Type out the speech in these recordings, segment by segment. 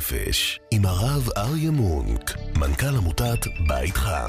נפש עם הרב אריה מונק, מנכ"ל עמותת בית חם.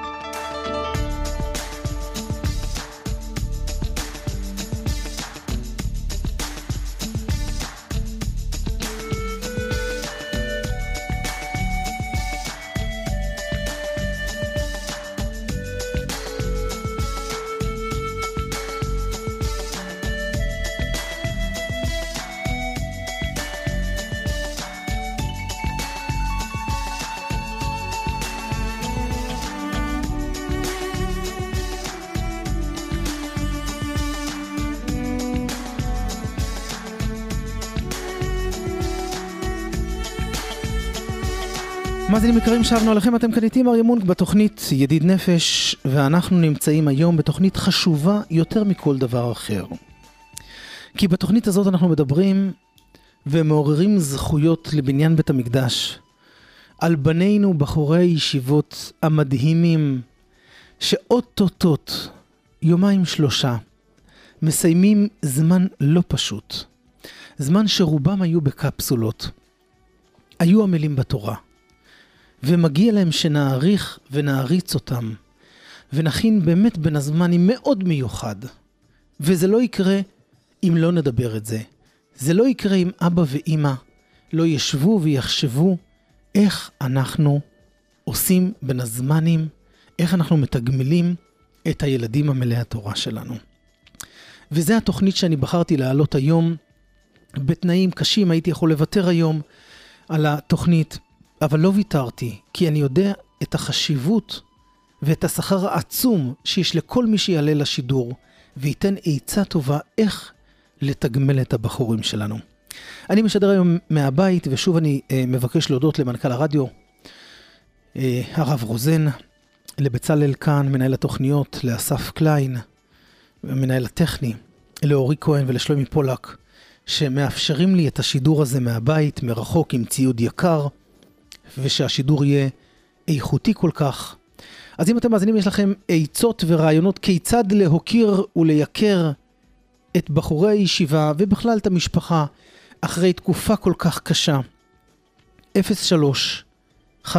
מאזינים יקרים, שבנו עליכם, אתם כאן איתי אריה מונק בתוכנית ידיד נפש, ואנחנו נמצאים היום בתוכנית חשובה יותר מכל דבר אחר. כי בתוכנית הזאת אנחנו מדברים ומעוררים זכויות לבניין בית המקדש, על בנינו בחורי הישיבות המדהימים, שאוטוטוט, יומיים שלושה, מסיימים זמן לא פשוט. זמן שרובם היו בקפסולות, היו עמלים בתורה. ומגיע להם שנעריך ונעריץ אותם, ונכין באמת בין הזמנים מאוד מיוחד. וזה לא יקרה אם לא נדבר את זה. זה לא יקרה אם אבא ואמא לא ישבו ויחשבו איך אנחנו עושים בין הזמנים, איך אנחנו מתגמלים את הילדים המלאי התורה שלנו. וזה התוכנית שאני בחרתי להעלות היום. בתנאים קשים הייתי יכול לוותר היום על התוכנית, אבל לא ויתרתי, כי אני יודע את החשיבות ואת השכר העצום שיש לכל מי שיעלה לשידור, וייתן עצה טובה איך לתגמל את הבחורים שלנו. אני משדר היום מהבית, ושוב אני מבקש להודות למנכ"ל הרדיו, הרב רוזן, לבצלאל כאן, מנהל התוכניות, לאסף קליין, מנהל הטכני, לאורי כהן ולשלומי פולק, שמאפשרים לי את השידור הזה מהבית, מרחוק, עם ציוד יקר, ושהשידור יהיה איכותי כל כך. אז אם אתם מאזינים, יש לכם עצות ורעיונות כיצד להוקיר ולייקר את בחורי הישיבה ובכלל את המשפחה אחרי תקופה כל כך קשה. 03-593-93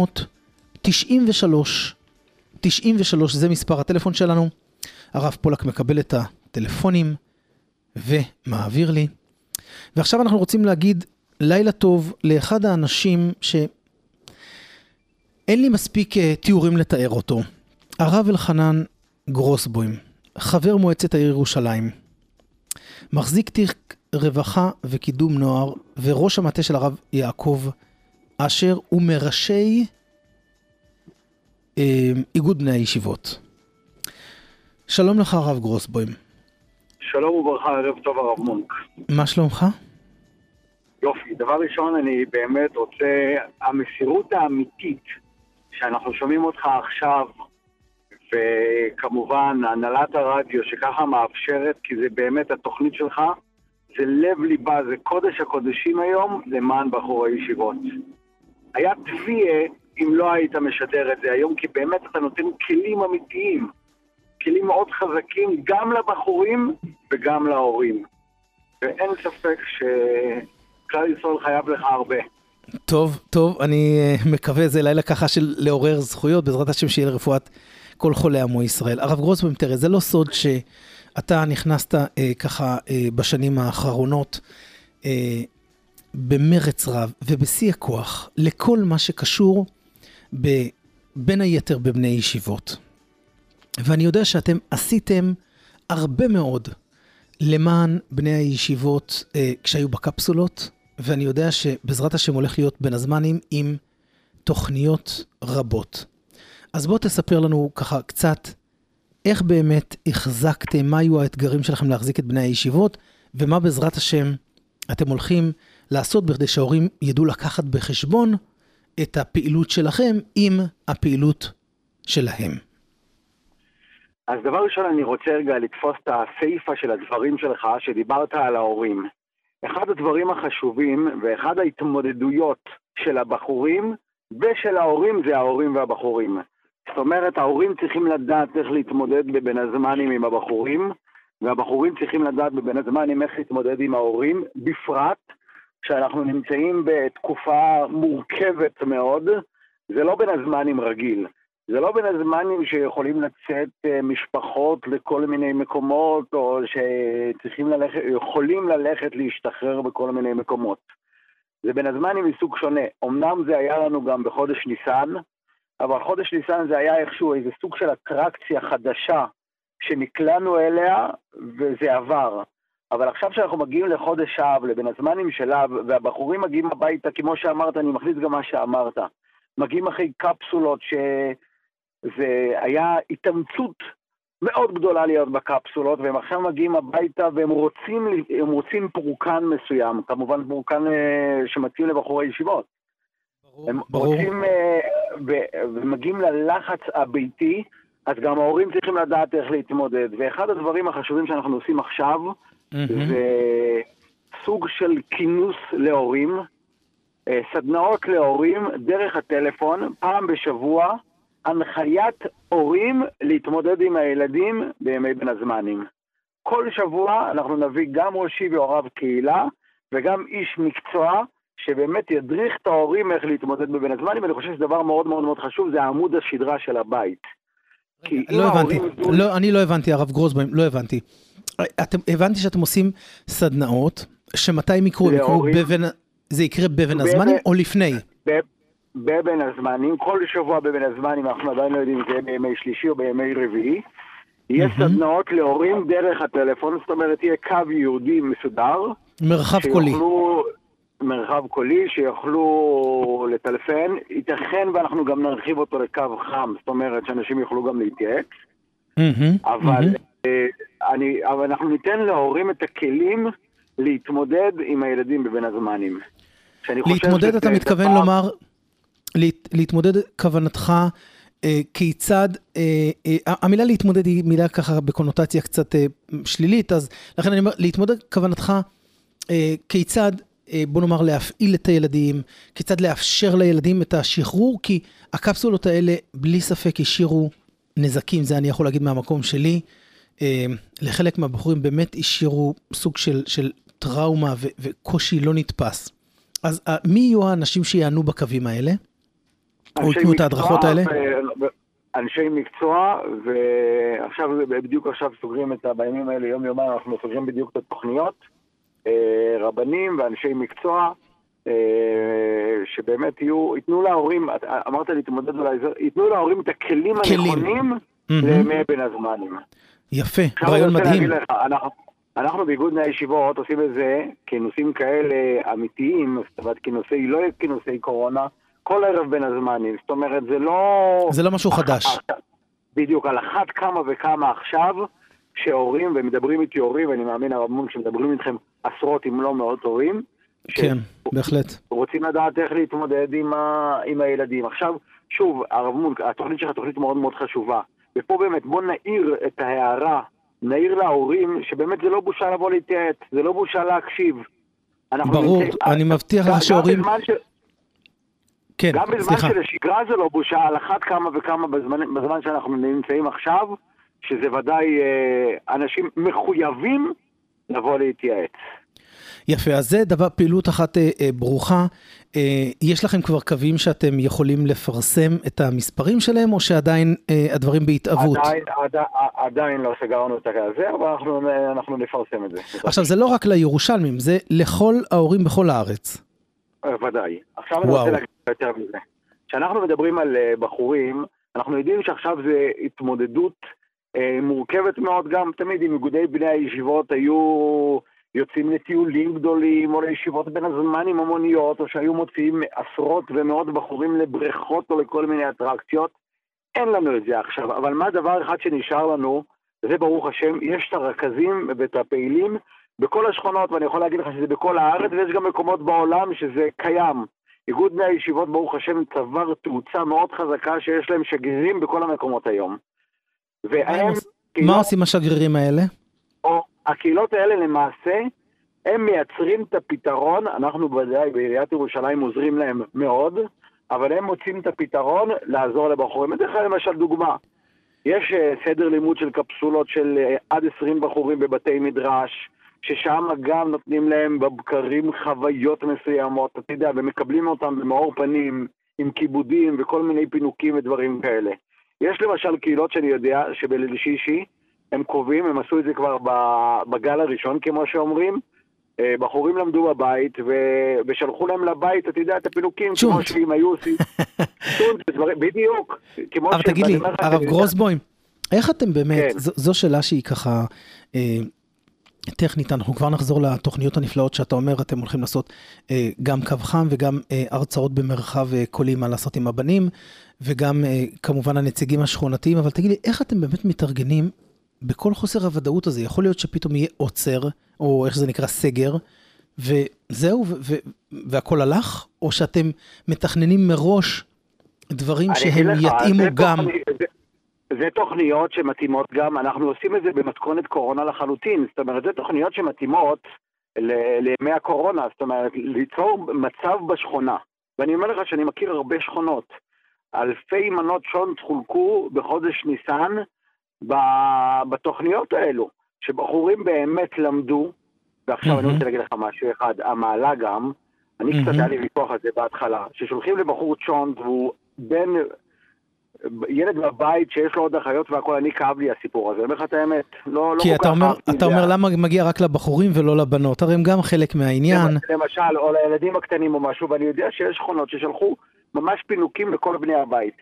זה מספר הטלפון שלנו. הרב פולק מקבל את הטלפונים ומעביר לי. ועכשיו אנחנו רוצים להגיד לילה טוב לאחד האנשים אין לי מספיק תיאורים לתאר אותו. הרב אלחנן גרוסבוים, חבר מועצת העיר ירושלים, מחזיק תיק רווחה וקידום נוער, וראש המטה של הרב יעקב אשר, ומראשי איגוד בני הישיבות. שלום לך הרב גרוסבוים. שלום וברכה, ערב טוב הרב מונק. מה שלומך? יופי, דבר ראשון אני באמת רוצה, המסירות האמיתית שאנחנו שומעים אותך עכשיו, וכמובן הנהלת הרדיו שככה מאפשרת, כי זה באמת התוכנית שלך, זה לב ליבה, זה קודש הקודשים היום למען בחורי הישיבות. היה טבעי אם לא היית משדר את זה היום, כי באמת אתה נותן כלים אמיתיים, כלים מאוד חזקים גם לבחורים וגם להורים. ואין ספק שכלל ישראל חייב לך הרבה. טוב, אני מקווה זה לילה ככה של לעורר זכויות, בעזרת השם שיהיה לרפואת כל חולי עמו ישראל. הרב גרוסבוים, תראה, זה לא סוד שאתה נכנסת ככה בשנים האחרונות במרץ רב ובשיא הכוח לכל מה שקשור בין היתר בבני ישיבות. ואני יודע שאתם עשיתם הרבה מאוד למען בני הישיבות כשהיו בקפסולות, ואני יודע שבעזרת השם הולך להיות בין הזמנים עם תוכניות רבות. אז בוא תספר לנו ככה קצת איך באמת החזקתם, מה היו האתגרים שלכם להחזיק את בני הישיבות, ומה בעזרת השם אתם הולכים לעשות בכדי שההורים ידעו לקחת בחשבון את הפעילות שלכם עם הפעילות שלהם. אז דבר ראשון אני רוצה רגע לתפוס את הסעיפה של הדברים שלך שדיברת על ההורים. אחד הדברים החשובים ואחד ההתמודדויות של הבחורים ושל ההורים זה ההורים והבחורים. זאת אומרת, ההורים צריכים לדעת איך להתמודד בבין הזמנים עם הבחורים, והבחורים צריכים לדעת בבין הזמנים איך להתמודד עם ההורים, בפרט שאנחנו נמצאים בתקופה מורכבת מאוד, זה לא בין הזמנים רגיל. זה לא בין הזמנים שיכולים לצאת משפחות לכל מיני מקומות, או שיכולים ללכת להשתחרר בכל מיני מקומות. זה בין הזמנים מסוג שונה. אמנם זה היה לנו גם בחודש ניסן, אבל חודש ניסן זה היה איכשהו איזה סוג של אטרקציה חדשה, שנקלענו אליה וזה עבר. אבל עכשיו שאנחנו מגיעים לחודש אב, לבין הזמנים שלה, והבחורים מגיעים הביתה, כמו שאמרת, אני מכניס גם מה שאמרת, מגיעים אחרי קפסולות שזה היה התאמצות מאוד גדולה להיות בקפסולות, והם עכשיו מגיעים הביתה והם רוצים פורקן מסוים, כמובן פורקן שמתאים לבחורי ישיבות. הם רוצים ומגיעים ללחץ הביתי, אז גם ההורים צריכים לדעת איך להתמודד. ואחד הדברים החשובים שאנחנו עושים עכשיו, זה סוג של כינוס להורים, סדנאות להורים דרך הטלפון, פעם בשבוע, הנחיית הורים להתמודד עם הילדים בימי בין הזמנים. כל שבוע אנחנו נביא גם ראשי והוריו קהילה, וגם איש מקצוע, שבאמת ידריך את ההורים איך להתמודד בבין הזמנים, ואני חושב שזה דבר מאוד מאוד מאוד חשוב, זה העמוד השדרה של הבית. לא הבנתי, אני לא הבנתי, הרב גרוסבוים, לא הבנתי. הבנתי שאתם עושים סדנאות, שמתי הם יקרו? זה יקרה בבין הזמנים או לפני? בבין הזמנים, כל שבוע בבין הזמנים, אנחנו עדיין לא יודעים אם זה בימי שלישי או בימי רביעי, יש סדנאות להורים דרך הטלפון, זאת אומרת, יהיה קו יהודי מסודר. מרחב קולי. מרחב קולי, שיוכלו לטלפן, ייתכן ואנחנו גם נרחיב אותו לקו חם, זאת אומרת שאנשים יוכלו גם להתייעץ, אבל אנחנו ניתן להורים את הכלים להתמודד עם הילדים בבין הזמנים. להתמודד אתה מתכוון לומר, להתמודד כוונתך כיצד, המילה להתמודד היא מילה ככה בקונוטציה קצת שלילית, אז לכן אני אומר, להתמודד כוונתך כיצד, בוא נאמר, להפעיל את הילדים, כיצד לאפשר לילדים את השחרור, כי הקפסולות האלה בלי ספק השאירו נזקים, זה אני יכול להגיד מהמקום שלי, לחלק מהבחורים באמת השאירו סוג של טראומה וקושי לא נתפס. אז מי יהיו האנשים שיענו בקווים האלה? או יתנו את ההדרכות האלה? אנשי מקצוע, ועכשיו, בדיוק עכשיו סוגרים בימים האלה, יום יומיים אנחנו סוגרים בדיוק את התוכניות, רבנים ואנשי מקצוע, שבאמת ייתנו להורים, אמרת להתמודד אולי, ייתנו להורים את הכלים הנכונים לימי בין הזמנים. יפה, רעיון מדהים. אנחנו באיגוד בני הישיבות עושים את זה כינוסים כאלה אמיתיים, זאת אומרת כינוסי, לא כינוסי קורונה, כל ערב בין הזמנים, זאת אומרת זה לא משהו חדש. בדיוק, על אחת כמה וכמה עכשיו, שהורים, ומדברים איתי הורים, ואני מאמין הרב מון שמדברים איתכם עשרות אם לא מאות הורים, כן, בהחלט. רוצים לדעת איך להתמודד עם הילדים. עכשיו, שוב, הרב מון, התוכנית שלך תוכנית מאוד מאוד חשובה, ופה באמת בוא נעיר את ההערה, נעיר להורים שבאמת זה לא בושה לבוא להתייעץ, זה לא בושה להקשיב. ברור, אני מבטיח לך שהורים... כן, גם בזמן של השגרה זה לא בושה, על אחת כמה וכמה בזמן שאנחנו נמצאים עכשיו, שזה ודאי אנשים מחויבים לבוא להתייעץ. יפה, אז זה דבר, פעילות אחת ברוכה. יש לכם כבר קווים שאתם יכולים לפרסם את המספרים שלהם, או שעדיין הדברים בהתאבות? עדיין לא סגרנו את הזה, אבל אנחנו נפרסם את זה. עכשיו, זה לא רק לירושלמים, זה לכל ההורים בכל הארץ. ודאי. עכשיו אני רוצה להגיד יותר מזה. כשאנחנו מדברים על בחורים, אנחנו יודעים שעכשיו זה התמודדות מורכבת מאוד, גם תמיד עם איגודי בני הישיבות היו יוצאים לטיולים גדולים, או לישיבות בין הזמנים המוניות, או שהיו מוציאים עשרות ומאות בחורים לבריכות או לכל מיני אטרקציות. אין לנו את זה עכשיו, אבל מה דבר אחד שנשאר לנו, זה ברוך השם, יש את הרכזים ואת הפעילים בכל השכונות, ואני יכול להגיד לך שזה בכל הארץ, ויש גם מקומות בעולם שזה קיים. איגוד בני הישיבות ברוך השם צבר תאוצה מאוד חזקה שיש להם שגרירים בכל המקומות היום. מה עושים השגרירים האלה? הקהילות האלה למעשה, הם מייצרים את הפתרון, אנחנו בעיריית ירושלים עוזרים להם מאוד, אבל הם מוצאים את הפתרון לעזור לבחורים. זה למשל דוגמה, יש סדר לימוד של קפסולות של עד 20 בחורים בבתי מדרש, ששם גם נותנים להם בבקרים חוויות מסוימות, אתה יודע, ומקבלים אותם במאור פנים, עם כיבודים וכל מיני פינוקים ודברים כאלה. יש למשל קהילות שאני יודע שבליל שישי הם קובעים, הם עשו את זה כבר בגל הראשון כמו שאומרים, בחורים למדו בבית ושלחו להם לבית, אתה יודע, את הפינוקים כמו שהם היו עושים. בדיוק. אבל תגיד לי, הרב גרוסבוים, איך אתם באמת, זו שאלה שהיא ככה טכנית, אנחנו כבר נחזור לתוכניות הנפלאות שאתה אומר, אתם הולכים לעשות גם קו חם וגם הרצאות במרחב קולי מה לעשות עם הבנים, וגם כמובן הנציגים השכונתיים, אבל תגיד לי, איך אתם באמת מתארגנים בכל חוסר הוודאות הזה? יכול להיות שפתאום יהיה עוצר, או איך זה נקרא סגר, וזהו, והכל הלך? או שאתם מתכננים מראש דברים שהם יתאימו גם? זה תוכניות שמתאימות גם, אנחנו עושים את זה במתכונת קורונה לחלוטין, זאת אומרת, זה תוכניות שמתאימות לימי הקורונה, זאת אומרת, ליצור מצב בשכונה. ואני אומר לך שאני מכיר הרבה שכונות. אלפי מנות שונט חולקו בחודש ניסן בתוכניות האלו, שבחורים באמת למדו, ועכשיו אני רוצה להגיד לך משהו אחד, המעלה גם, אני קצת היה לי ויכוח על זה בהתחלה, ששולחים לבחור שונט והוא בן ילד בבית שיש לו עוד אחיות והכל, אני כאב לי הסיפור הזה, אני אומר לך את האמת, לא כי אתה אומר למה מגיע רק לבחורים ולא לבנות, הרי הם גם חלק מהעניין. למשל, או לילדים הקטנים או משהו, ואני יודע שיש שכונות ששלחו ממש פינוקים לכל בני הבית.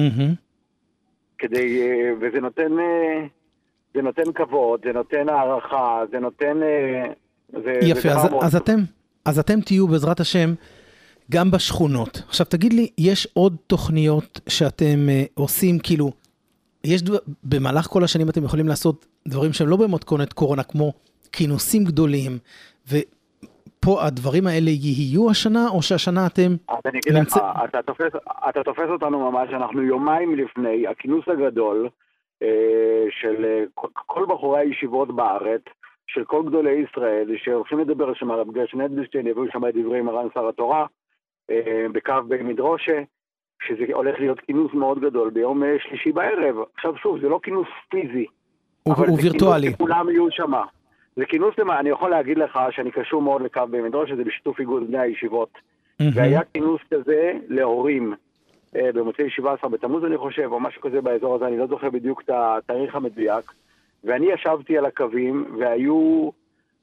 כדי, וזה נותן כבוד, זה נותן הערכה, זה נותן... יפה, אז אתם תהיו בעזרת השם גם בשכונות. עכשיו תגיד לי, יש עוד תוכניות שאתם עושים, כאילו, במהלך כל השנים אתם יכולים לעשות דברים שהם לא במתכונת קורונה, כמו כינוסים גדולים, ופה הדברים האלה יהיו השנה, או שהשנה אתם... אז אני אגיד לך, אתה תופס אותנו ממש, אנחנו יומיים לפני הכינוס הגדול של כל בחורי הישיבות בארץ, של כל גדולי ישראל, שהולכים לדבר שם הרב גרשן אדלשטיין, יביאו שם את דברי מרן שר התורה, בקו במדרושה, שזה הולך להיות כינוס מאוד גדול ביום שלישי בערב. עכשיו שוב, זה לא כינוס פיזי, הוא וירטואלי. כינוס שכולם יהיו שם. זה כינוס, אני יכול להגיד לך שאני קשור מאוד לקו במדרושה, זה בשיתוף איגוד בני הישיבות. והיה כינוס כזה להורים, במוצאי 17 בתמוז אני חושב, או משהו כזה באזור הזה, אני לא זוכר בדיוק את התאריך המדויק, ואני ישבתי על הקווים, והיו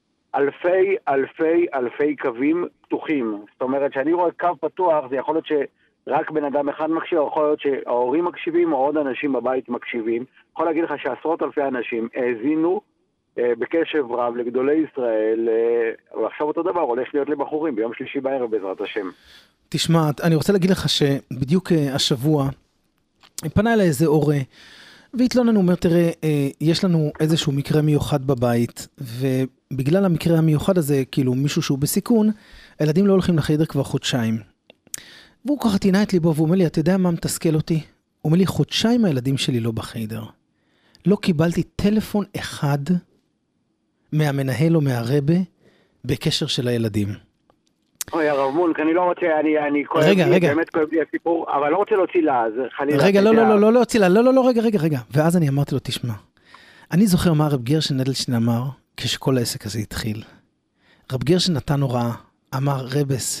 אלפי קווים פתוחים. זאת אומרת, שאני רואה קו פתוח, זה יכול להיות שרק בן אדם אחד מקשיב, יכול להיות שההורים מקשיבים, או עוד אנשים בבית מקשיבים. יכול להגיד לך שעשרות אלפי אנשים האזינו בקשב רב לגדולי ישראל, ועכשיו אותו דבר הולך להיות לבחורים ביום שלישי בערב בעזרת השם. תשמע, אני רוצה להגיד לך שבדיוק השבוע, פנה אליי איזה הורה, והתלונן, הוא אומר, תראה, יש לנו איזשהו מקרה מיוחד בבית, ובגלל המקרה המיוחד הזה, כאילו מישהו שהוא בסיכון, הילדים לא הולכים לחדר כבר חודשיים. והוא ככה תינה את ליבו, והוא אומר לי, אתה יודע מה מתסכל אותי? הוא אומר לי, חודשיים הילדים שלי לא בחדר. לא קיבלתי טלפון אחד מהמנהל או מהרבה בקשר של הילדים. אוי, הרב מונק, אני לא רוצה, אני כואב לי, באמת כואב לי הסיפור, אבל לא רוצה להוציא לה, אז חלילה. רגע, לא להוציא לה, לא, רגע. ואז אני אמרתי לו, תשמע, אני זוכר מה רב גרשן אדלשטיין אמר, כשכל העסק הזה התחיל. רב גרשן נתן הוראה, אמר, רבס,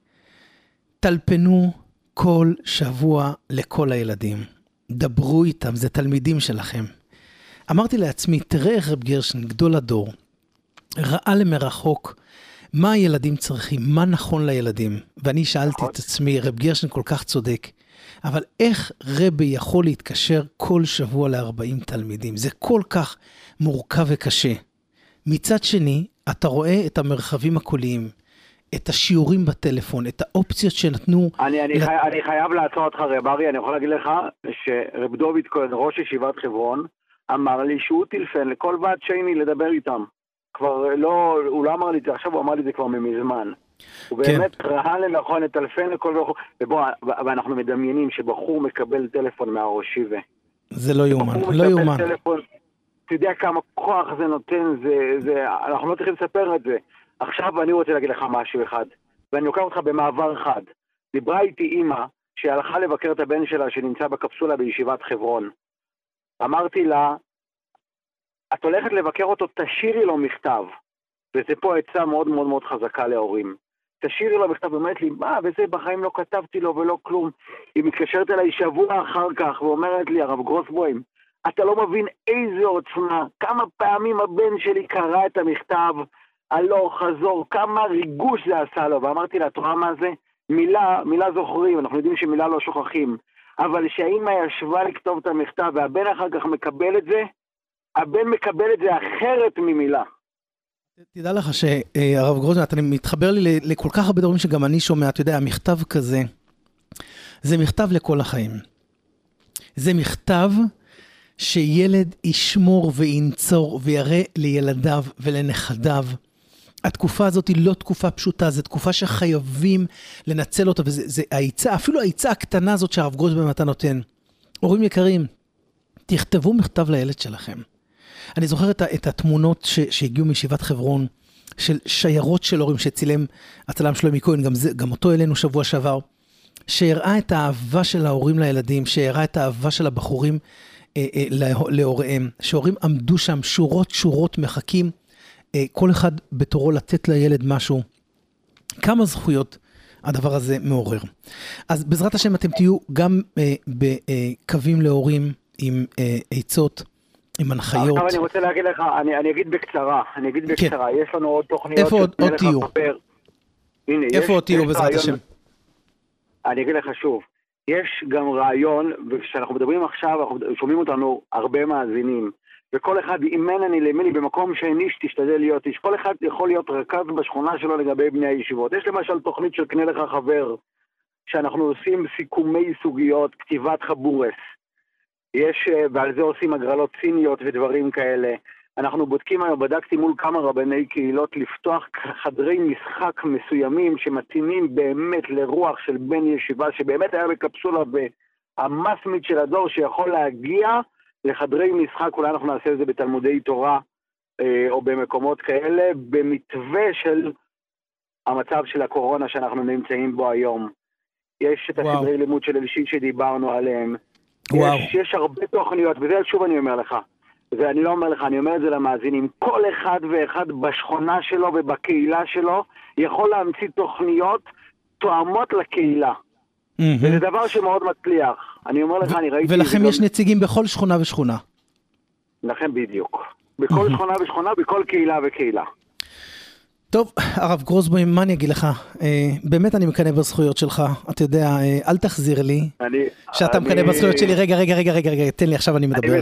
תלפנו כל שבוע לכל הילדים, דברו איתם, זה תלמידים שלכם. אמרתי לעצמי, תראה איך רב גרשן, גדול הדור, ראה למרחוק, מה הילדים צריכים, מה נכון לילדים. ואני שאלתי את עצמי, רב גרשן כל כך צודק, אבל איך רבי יכול להתקשר כל שבוע ל-40 תלמידים? זה כל כך מורכב וקשה. מצד שני, אתה רואה את המרחבים הקוליים, את השיעורים בטלפון, את האופציות שנתנו... אני חייב לעצור אותך, רב ארי, אני יכול להגיד לך שרב דוד כהן, ראש ישיבת חברון, אמר לי שהוא טלפן לכל ועד שני לדבר איתם. כבר לא, הוא לא אמר לי את זה, עכשיו הוא אמר לי את זה כבר מזמן. הוא באמת ראה לנכון לטלפן לכל בחור, ואנחנו מדמיינים שבחור מקבל טלפון מהראש שיבה. זה לא יאומן, לא יאומן. אתה יודע כמה כוח זה נותן, אנחנו לא צריכים לספר את זה. עכשיו אני רוצה להגיד לך משהו אחד, ואני לוקח אותך במעבר אחד. דיברה איתי אמא שהלכה לבקר את הבן שלה שנמצא בקפסולה בישיבת חברון. אמרתי לה, את הולכת לבקר אותו, תשאירי לו מכתב. וזה פה עצה מאוד מאוד מאוד חזקה להורים. תשאירי לו בכתב, אומרת לי, מה, וזה בחיים לא כתבתי לו ולא כלום. היא מתקשרת אליי שבוע אחר כך ואומרת לי, הרב גרוסבוים, אתה לא מבין איזה עוצמה, כמה פעמים הבן שלי קרא את המכתב, הלוך, חזור, כמה ריגוש זה עשה לו. ואמרתי לה, תראה מה זה? מילה זוכרים, אנחנו יודעים שמילה לא שוכחים. אבל שהאמא ישבה לכתוב את המכתב והבן אחר כך מקבל את זה, הבן מקבל את זה אחרת ממילה. תדע לך שהרב גרוזמן, אתה מתחבר לי לכל כך הרבה דברים שגם אני שומע, אתה יודע, המכתב כזה, זה מכתב לכל החיים. זה מכתב שילד ישמור וינצור ויראה לילדיו ולנכדיו. התקופה הזאת היא לא תקופה פשוטה, זו תקופה שחייבים לנצל אותה, וזה העיצה, אפילו העיצה הקטנה הזאת שהרב גרוזמן אתה נותן. הורים יקרים, תכתבו מכתב לילד שלכם. אני זוכר את התמונות שהגיעו מישיבת חברון, של שיירות של הורים שצילם הצלם שלומי כהן, גם אותו אלינו שבוע שעבר, שהראה את האהבה של ההורים לילדים, שהראה את האהבה של הבחורים להוריהם, שההורים עמדו שם שורות מחכים, כל אחד בתורו לתת לילד משהו. כמה זכויות הדבר הזה מעורר. אז בעזרת השם אתם תהיו גם בקווים להורים עם עצות, עם הנחיות. עכשיו אני רוצה להגיד לך, אני אגיד בקצרה, יש לנו עוד תוכניות. איפה עוד תהיו? איפה עוד תהיו בעזרת השם? אני אגיד לך שוב, יש גם רעיון, וכשאנחנו מדברים עכשיו, אנחנו שומעים אותנו הרבה מאזינים, וכל אחד אימן למני במקום שני שתשתדל להיות איש, כל אחד יכול להיות רכז בשכונה שלו לגבי בני הישיבות. יש למשל תוכנית של קנה לך חבר, שאנחנו עושים סיכומי סוגיות, כתיבת חבורס. ועל זה עושים הגרלות ציניות ודברים כאלה. אנחנו בודקים היום, בדקתי מול כמה רבני קהילות, לפתוח חדרי משחק מסוימים שמתאימים באמת לרוח של בן ישיבה, שבאמת היה בקפסולה והמסמית של הדור שיכול להגיע לחדרי משחק, אולי אנחנו נעשה את זה בתלמודי תורה או במקומות כאלה, במתווה של המצב של הקורונה שאנחנו נמצאים בו היום. יש את הסדרי לימוד של אלישי שדיברנו עליהם. יש הרבה תוכניות, וזה שוב אני אומר לך, ואני לא אומר לך, אני אומר את זה למאזינים, כל אחד ואחד בשכונה שלו ובקהילה שלו יכול להמציא תוכניות תואמות לקהילה. וזה דבר שמאוד מצליח. אני אומר לך, אני ראיתי... ולכם יש נציגים בכל שכונה ושכונה. לכם בדיוק. בכל שכונה ושכונה, בכל קהילה וקהילה. טוב, הרב גרוסבוים, מה אני אגיד לך? באמת אני מקנא בזכויות שלך. אתה יודע, אל תחזיר לי שאתה מקנא בזכויות שלי. רגע, תן לי, עכשיו אני מדבר.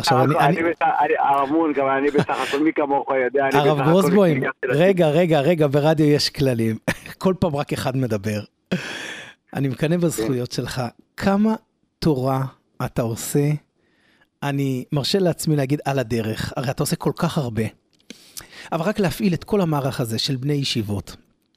הרמון, גם אני בסך הכל מי כמוך יודע. הרב גרוסבוים, רגע, ברדיו יש כללים. כל פעם רק אחד מדבר. אני מקנא בזכויות שלך. כמה תורה אתה עושה? אני מרשה לעצמי להגיד על הדרך. הרי אתה עושה כל כך הרבה. אבל רק להפעיל את כל המערך הזה של בני ישיבות,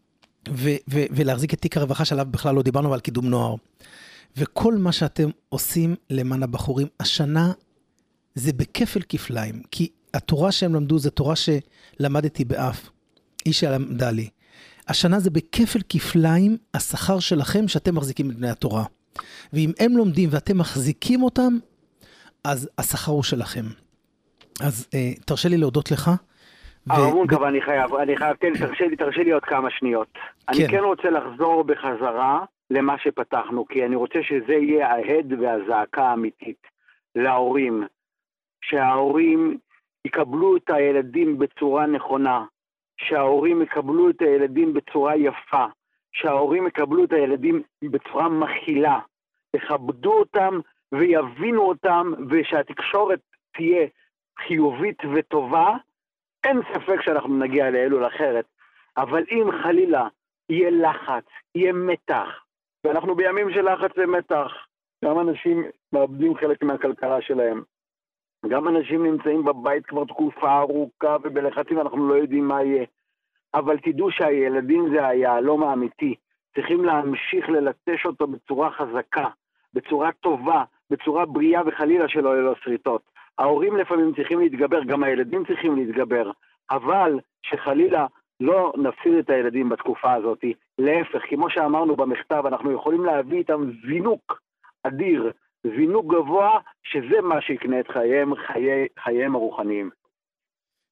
ולהחזיק את תיק הרווחה שעליו בכלל לא דיברנו, על קידום נוער. וכל מה שאתם עושים למען הבחורים, השנה זה בכפל כפליים, כי התורה שהם למדו זה תורה שלמדתי באף, איש שלמדה לי. השנה זה בכפל כפליים השכר שלכם שאתם מחזיקים את בני התורה. ואם הם לומדים ואתם מחזיקים אותם, אז השכר הוא שלכם. אז תרשה לי להודות לך. הרמון, אבל אני חייב, כן, תרשה לי עוד כמה שניות. אני כן רוצה לחזור בחזרה למה שפתחנו, כי אני רוצה שזה יהיה ההד והזעקה האמיתית להורים, שההורים יקבלו את הילדים בצורה נכונה, שההורים יקבלו את הילדים בצורה יפה, שההורים יקבלו את הילדים בצורה מכילה, יכבדו אותם ויבינו אותם, ושהתקשורת תהיה חיובית וטובה. אין ספק שאנחנו נגיע לאלול אחרת, אבל אם חלילה יהיה לחץ, יהיה מתח, ואנחנו בימים של לחץ ומתח, גם אנשים מאבדים חלק מהכלכלה שלהם, גם אנשים נמצאים בבית כבר תקופה ארוכה ובלחצים, אנחנו לא יודעים מה יהיה, אבל תדעו שהילדים זה היעלום האמיתי, צריכים להמשיך ללטש אותו בצורה חזקה, בצורה טובה, בצורה בריאה וחלילה שלא ללא שריטות. ההורים לפעמים צריכים להתגבר, גם הילדים צריכים להתגבר, אבל שחלילה לא נפסיד את הילדים בתקופה הזאת. להפך, כמו שאמרנו במכתב, אנחנו יכולים להביא איתם זינוק אדיר, זינוק גבוה, שזה מה שיקנה את חייהם הרוחניים.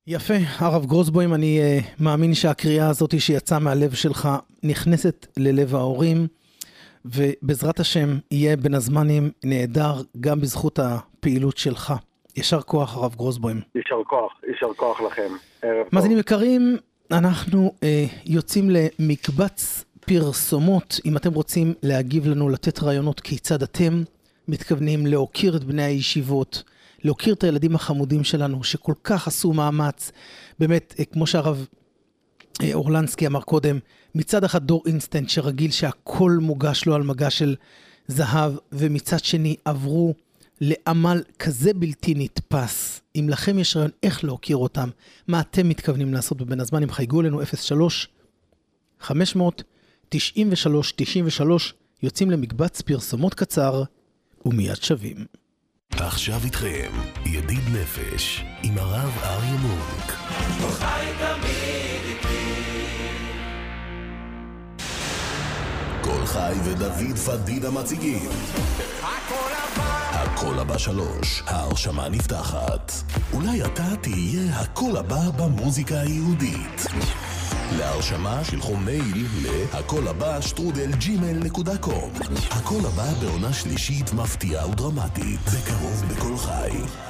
יפה, הרב גרוסבוים, אני מאמין שהקריאה הזאת שיצאה מהלב שלך נכנסת ללב ההורים, ובעזרת השם יהיה בין הזמנים נהדר גם בזכות הפעילות שלך. ישר כוח, הרב גרוסבוים. יישר כוח לכם. מאזינים יקרים, אנחנו יוצאים למקבץ פרסומות. אם אתם רוצים להגיב לנו, לתת רעיונות כיצד אתם מתכוונים להוקיר את בני הישיבות, להוקיר את הילדים החמודים שלנו שכל כך עשו מאמץ, באמת כמו שהרב אורלנסקי אמר קודם, מצד אחד דור אינסטנט שרגיל שהכל מוגש לו על מגש של זהב, ומצד שני עברו לעמל כזה בלתי נתפס. אם לכם יש רעיון איך להוקיר אותם, מה אתם מתכוונים לעשות בבין הזמן, אם חייגו אלינו 03-500-93-93, יוצאים למקבץ פרסומות קצר ומיד שווים. עכשיו איתכם ידיד נפש עם הרב אריה מונק. חי תמיד איתי. כל חי ודוד פדידה מציגים הקול הבא 3, ההרשמה נפתחת. אולי אתה תהיה הקול הבא במוזיקה היהודית. להרשמה שלחו מייל להקולבא@gmail.com. הקול הבא בעונה שלישית מפתיעה ודרמטית, בקרוב בכל חי.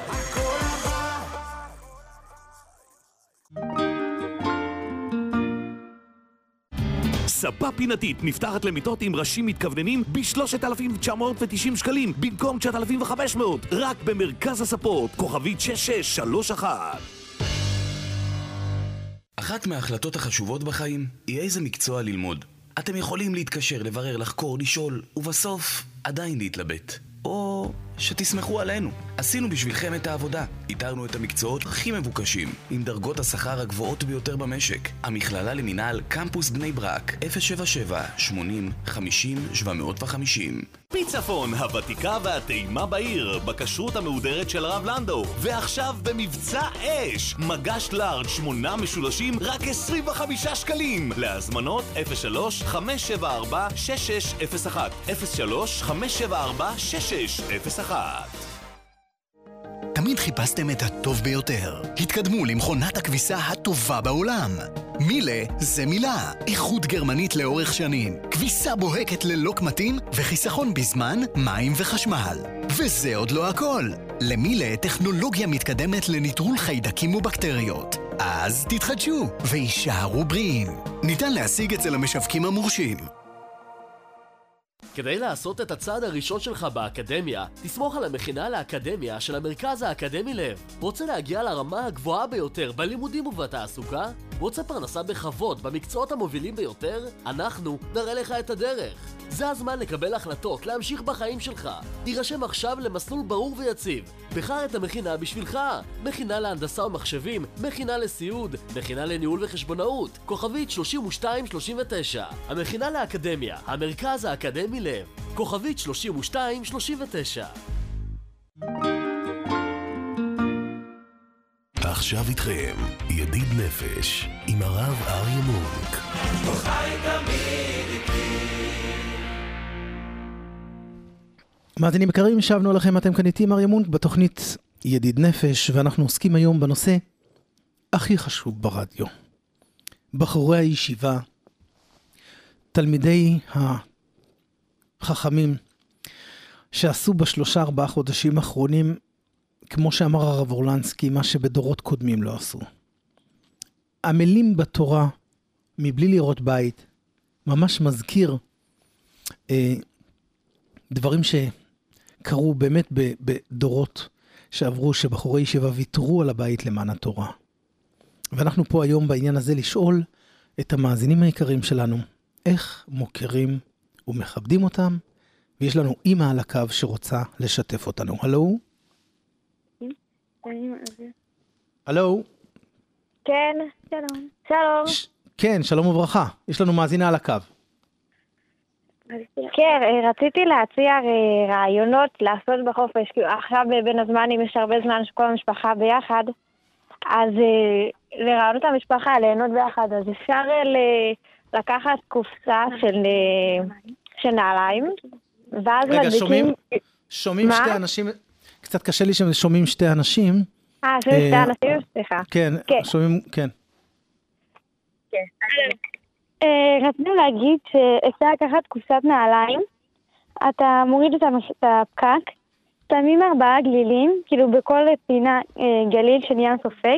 ספה פינתית נפתחת למיטות עם ראשים מתכווננים ב-3,990 שקלים במקום 9,500, רק במרכז הספות, כוכבית 6631. אחת מההחלטות החשובות בחיים היא איזה מקצוע ללמוד. אתם יכולים להתקשר, לברר, לחקור, לשאול, ובסוף עדיין להתלבט. או שתסמכו עלינו. עשינו בשבילכם את העבודה. איתרנו את המקצועות הכי מבוקשים, עם דרגות השכר הגבוהות ביותר במשק. המכללה למינהל קמפוס בני ברק, 077-80-50-750. פיצפון, הוותיקה והטעימה בעיר, בכשרות המהודרת של הרב לנדו. ועכשיו במבצע אש, מגש לארד 8 משולשים, רק 25 שקלים. להזמנות 03-574-6601, 03-574-6601. תמיד חיפשתם את הטוב ביותר. התקדמו למכונת הכביסה הטובה בעולם. מילה זה מילה. איכות גרמנית לאורך שנים. כביסה בוהקת ללא קמטים וחיסכון בזמן, מים וחשמל. וזה עוד לא הכל. למילה טכנולוגיה מתקדמת לניטרול חיידקים ובקטריות. אז תתחדשו וישארו בריאים. ניתן להשיג אצל המשווקים המורשים. כדי לעשות את הצעד הראשון שלך באקדמיה, תסמוך על המכינה לאקדמיה של המרכז האקדמי לב. רוצה להגיע לרמה הגבוהה ביותר בלימודים ובתעסוקה? רוצה פרנסה בכבוד במקצועות המובילים ביותר? אנחנו נראה לך את הדרך. זה הזמן לקבל החלטות, להמשיך בחיים שלך. תירשם עכשיו למסלול ברור ויציב. בחר את המכינה בשבילך. מכינה להנדסה ומחשבים, מכינה לסיעוד, מכינה לניהול וחשבונאות, כוכבית 3239. המכינה לאקדמיה, המרכז האקדמי לב, כוכבית 3239. עכשיו איתכם ידיד נפש עם הרב אריה מונק. חי תמיד איתי. מאזינים יקרים, שבנו לכם, אתם כאן איתי אריה מונק בתוכנית ידיד נפש, ואנחנו עוסקים היום בנושא הכי חשוב ברדיו. בחורי הישיבה, תלמידי החכמים שעשו ב3-4 חודשים האחרונים, כמו שאמר הרב אורלנסקי, מה שבדורות קודמים לא עשו. עמלים בתורה מבלי לראות בית, ממש מזכיר דברים שקרו באמת בדורות שעברו, שבחורי ישיבה ויתרו על הבית למען התורה. ואנחנו פה היום בעניין הזה לשאול את המאזינים העיקריים שלנו, איך מוכרים ומכבדים אותם, ויש לנו אמא על הקו שרוצה לשתף אותנו. הלו? הלו? כן, שלום. שלום. כן, שלום וברכה. יש לנו מאזינה על הקו. כן, רציתי להציע רעיונות לעשות בחופש, כי עכשיו בין הזמנים יש הרבה זמן שכל המשפחה ביחד, אז לרעיון את המשפחה, ליהנות ביחד, אז אפשר לקחת קופסה של נעליים, ואז רגע, מדליקים... שומעים שתי אנשים, קצת קשה לי ששומעים שתי אנשים, שומעים שתי אנשים, סליחה. כן, שומעים, כן. רצינו להגיד שאפשר לקחת קופסת נעליים, אתה מוריד את הפקק, שמים 4 גלילים, כאילו בכל פינה גליל של ים סופג,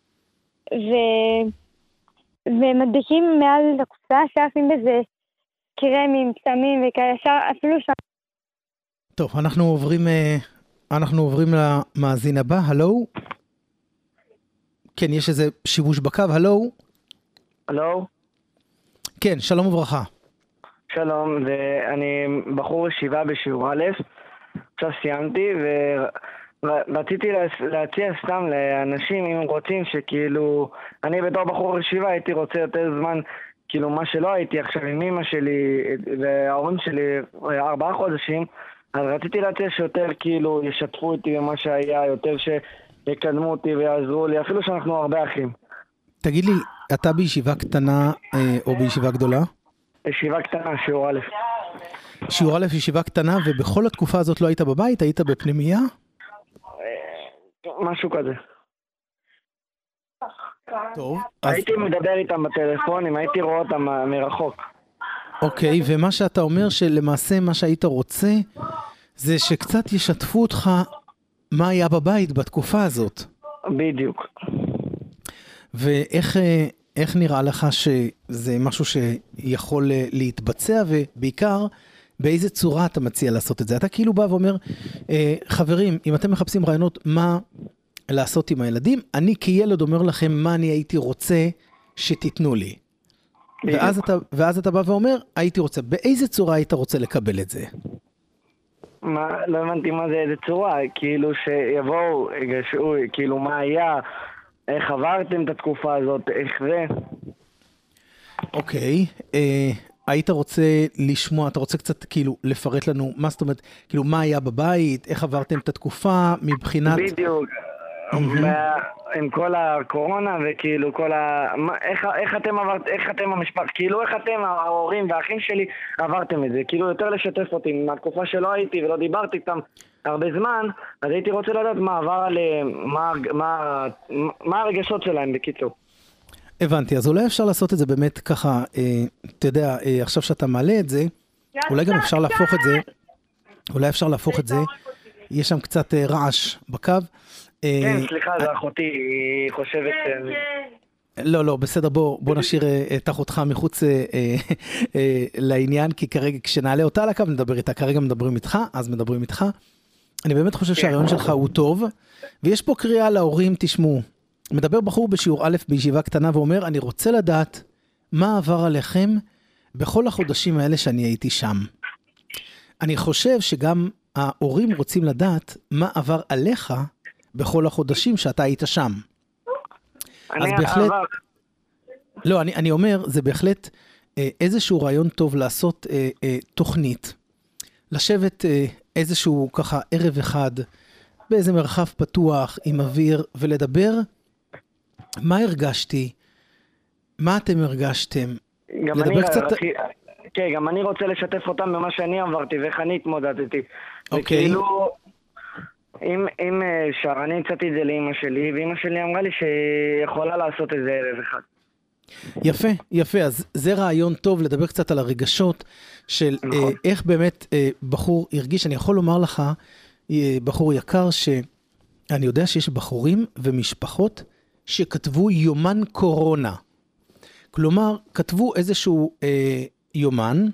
ומדביקים מעל הקופסה, אפשר לשים בזה קרמים, פסמים וכאלה, אפילו שם. טוב, אנחנו עוברים למאזין הבא, הלו? כן, יש איזה שיבוש בקו, הלו? הלו? כן, שלום וברכה. שלום, ואני בחור ישיבה בשיעור א', עכשיו סיימתי, ורציתי להציע סתם לאנשים, אם הם רוצים, שכאילו, אני בתור בחור ישיבה הייתי רוצה יותר זמן, כאילו מה שלא הייתי עכשיו עם אמא שלי וההורים שלי 4 חודשים, אז רציתי להציע שיותר כאילו ישתפו אותי במה שהיה, יותר שיקדמו אותי ויעזרו לי, אפילו שאנחנו הרבה אחים. תגיד לי, אתה בישיבה קטנה או בישיבה גדולה? ישיבה קטנה, שיעור א'. שיעור א', ישיבה קטנה, ובכל התקופה הזאת לא היית בבית? היית בפנימייה? משהו כזה. טוב. הייתי מדבר איתם בטלפונים, הייתי רואה אותם מרחוק. אוקיי, ומה שאתה אומר שלמעשה מה שהיית רוצה זה שקצת ישתפו אותך מה היה בבית בתקופה הזאת. בדיוק. ואיך נראה לך שזה משהו שיכול להתבצע, ובעיקר באיזה צורה אתה מציע לעשות את זה? אתה כאילו בא ואומר, חברים, אם אתם מחפשים רעיונות מה לעשות עם הילדים, אני כילד אומר לכם מה אני הייתי רוצה שתיתנו לי. ואז אתה בא ואומר, הייתי רוצה, באיזה צורה היית רוצה לקבל את זה? לא הבנתי מה זה איזה צורה, כאילו שיבואו, כאילו מה היה, איך עברתם את התקופה הזאת, איך זה? אוקיי, היית רוצה לשמוע, אתה רוצה קצת כאילו לפרט לנו, מה זאת אומרת, כאילו מה היה בבית, איך עברתם את התקופה מבחינת... בדיוק, עם כל הקורונה וכאילו כל איך אתם עברתם, איך אתם המשפחה, כאילו איך אתם ההורים והאחים שלי עברתם את זה, כאילו יותר לשתף אותי, מהתקופה שלא הייתי ולא דיברתי איתם הרבה זמן, אז הייתי רוצה לדעת מה עבר עליהם, מה הרגשות שלהם בקיצור. הבנתי, אז אולי אפשר לעשות את זה באמת ככה, אתה יודע, עכשיו שאתה מעלה את זה, אולי גם אפשר להפוך את זה, יש שם קצת רעש בקו. כן, סליחה, זה אחותי, היא חושבת... לא, בסדר, בוא נשאיר את אחותך מחוץ לעניין, כי כרגע כשנעלה אותה על הקו נדבר איתה, כרגע מדברים איתך, אז מדברים איתך. אני באמת חושב שהרעיון שלך הוא טוב, ויש פה קריאה להורים, תשמעו, מדבר בחור בשיעור א' בישיבה קטנה ואומר, אני רוצה לדעת מה עבר עליכם בכל החודשים האלה שאני הייתי שם. אני חושב שגם ההורים רוצים לדעת מה עבר עליך בכל החודשים שאתה היית שם. אז בהחלט... לא, אני אומר, זה בהחלט איזשהו רעיון טוב לעשות תוכנית, לשבת איזשהו ככה ערב אחד, באיזה מרחב פתוח עם אוויר, ולדבר מה הרגשתי, מה אתם הרגשתם. גם אני רוצה לשתף אותם במה שאני עברתי ואיך אני התמודדתי. אוקיי. וכאילו, אם שר, אני הצעתי את זה לאמא שלי, ואמא שלי אמרה לי שיכולה לעשות את זה ערב אחד. יפה, אז זה רעיון טוב לדבר קצת על הרגשות של איך באמת בחור הרגיש. אני יכול לומר לך, בחור יקר, שאני יודע שיש בחורים ומשפחות שכתבו יומן קורונה. כלומר, כתבו איזשהו יומן,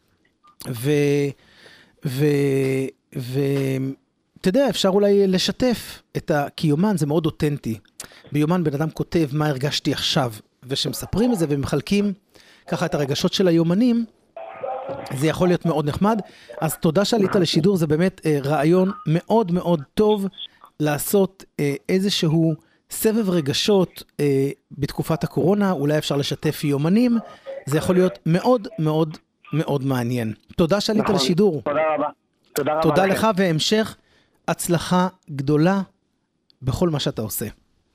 אתה יודע, אפשר אולי לשתף כי יומן זה מאוד אותנטי. ביומן בן אדם כותב מה הרגשתי עכשיו, ושמספרים את זה ומחלקים ככה את הרגשות של היומנים, זה יכול להיות מאוד נחמד. אז תודה שעלית לשידור, זה באמת רעיון מאוד מאוד טוב לעשות איזשהו סבב רגשות בתקופת הקורונה, אולי אפשר לשתף יומנים, זה יכול להיות מאוד מאוד מאוד מעניין. תודה שעלית לשידור. תודה רבה. תודה לך והמשך הצלחה גדולה בכל מה שאתה עושה.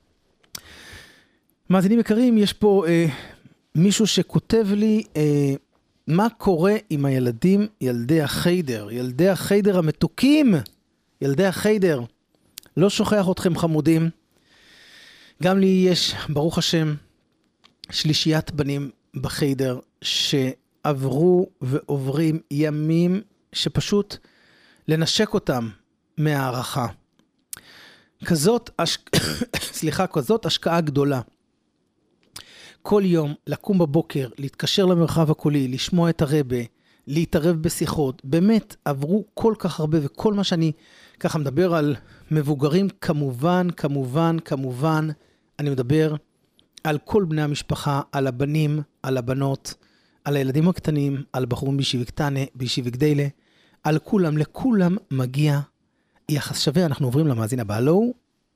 מאזינים יקרים, יש פה מישהו שכותב לי מה קורה עם הילדים, ילדי החיידר המתוקים, ילדי החיידר, לא שוכח אתכם חמודים, גם לי יש, ברוך השם, שלישיית בנים בחיידר שעברו ועוברים ימים שפשוט לנשק אותם מהערכה. כזאת השקעה גדולה. כל יום לקום בבוקר, להתקשר למרחב הקולי, לשמוע את הרבה, להתערב בשיחות. באמת עברו כל כך הרבה, וכל מה שאני ככה מדבר על מבוגרים, כמובן, אני מדבר על כל בני המשפחה, על הבנים, על הבנות, על הילדים הקטנים, על בחורים בישיבי גדיילה, על כולם, לכולם מגיע יחס שווה. אנחנו עוברים למאזין הבא. הלו?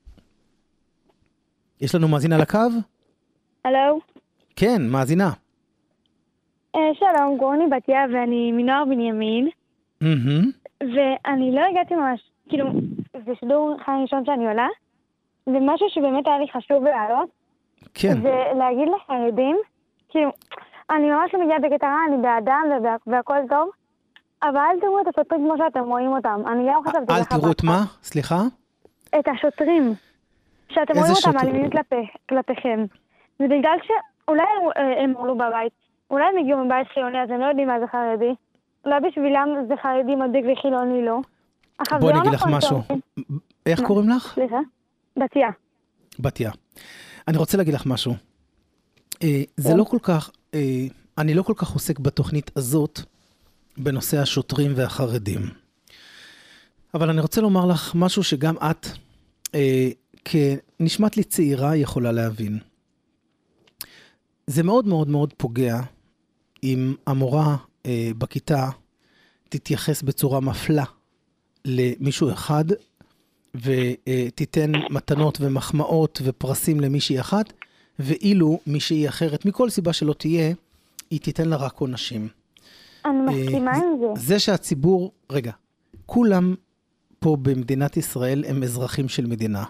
יש לנו מאזין על הקו? הלו? כן, מאזינה. שלום, גורני בתיה ואני מנוער בנימין. ואני לא הגעתי ממש, כאילו, זה שידור ראשון שאני עולה, ומשהו שבאמת היה לי חשוב לעלות, כן. זה להגיד לחרדים, כאילו, אני ממש לא מגיעה בקטרה, אני באדם והכל טוב, אבל אל תראו את השוטרים כמו שאתם רואים אותם. אני גם חשבתי אל תראו את מה? סליחה? את השוטרים. שאתם רואים אותם אלימים כלפיכם. זה בגלל שאולי הם עולו בבית, אולי הם הגיעו מבית חילוני, אז הם לא יודעים מה זה חרדי. אולי בשבילם זה חרדי מדליק וחילוני לא. בואי נגיד לך משהו. איך קוראים לך? סליחה? בתיה. בתיה. אני רוצה להגיד לך משהו. זה לא כל כך, אני לא כל כך עוסק בתוכנית הזאת, בנושא השוטרים והחרדים. אבל אני רוצה לומר לך משהו שגם את, כנשמת לי צעירה, יכולה להבין. זה מאוד מאוד מאוד פוגע אם המורה בכיתה תתייחס בצורה מפלה למישהו אחד, ותיתן מתנות ומחמאות ופרסים למישהי אחת, ואילו מישהי אחרת, מכל סיבה שלא תהיה, היא תיתן לה רק עונשים. אני מסכימה עם זה. זה שהציבור, רגע, כולם פה במדינת ישראל הם אזרחים של מדינה.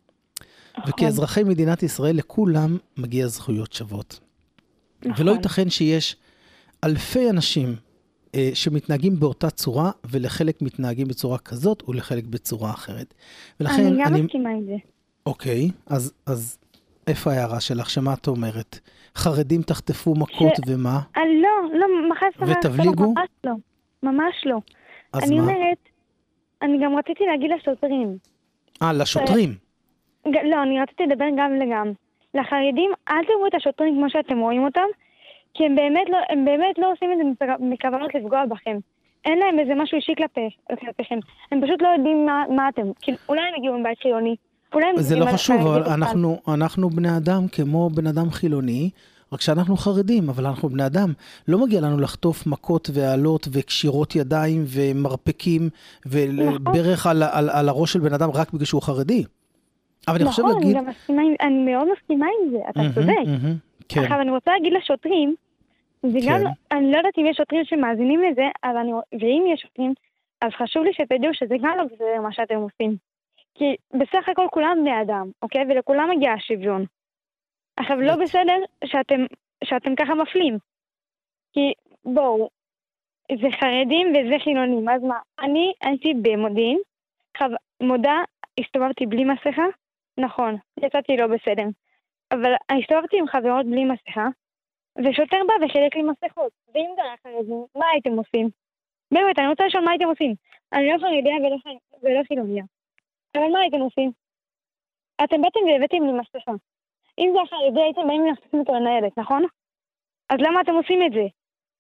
וכאזרחי מדינת ישראל לכולם מגיע זכויות שוות. ולא ייתכן שיש אלפי אנשים שמתנהגים באותה צורה, ולחלק מתנהגים בצורה כזאת, ולחלק בצורה אחרת. ולכן אני גם מסכימה עם זה. אוקיי, אז איפה ההערה שלך? שמה את אומרת? חרדים תחטפו מכות ומה? לא, ותבליגו? ממש לא. אז אני מה? אומרת, אני גם רציתי להגיד לשוטרים. לשוטרים? לא, אני רציתי לדבר גם וגם. לחרדים, אל תראו את השוטרים כמו שאתם רואים אותם, כי הם באמת לא עושים את זה מכוונות לפגוע בכם. אין להם איזה משהו אישי כלפיכם. הם פשוט לא יודעים מה אתם. אולי הם הגיעו מבית חילוני. זה לא חשוב, אבל אנחנו בני אדם כמו בן אדם חילוני, רק שאנחנו חרדים, אבל אנחנו בני אדם. לא מגיע לנו לחטוף מכות ועלות וקשירות ידיים ומרפקים וברך על הראש של בן אדם רק בגלל שהוא חרדי. אבל אני חושב להגיד... אני מאוד מסכימה עם זה, אתה צודק. עכשיו אני רוצה להגיד לשוטרים, וגם אני לא יודעת אם יש שוטרים שמאזינים לזה, ואם יש שוטרים, אז חשוב לי שתדעו שזה גם לא בסדר מה שאתם עושים. כי בסך הכל כולם בני אדם, אוקיי? ולכולם מגיע השוויון. עכשיו לא בסדר שאתם ככה מפלים. כי בואו, זה חרדים וזה חילונים, אז מה? אני הייתי במודיעין, מודה, הסתובבתי בלי מסכה, נכון, יצאתי לא בסדר. אבל הסתובבתי עם חברות בלי מסכה, ושוטר בא וחילק לי מסכות. ואם זה היה חרדים, מה הייתם עושים? באמת, אני רוצה לשאול מה הייתם עושים. אני לא חרדיה ולא חילוניה. אבל מה הייתם עושים? אתם באתם והבאתם לי מסכה. אם זה החרדי, הייתם באים להכניס אותו לניידת, נכון? אז למה אתם עושים את זה?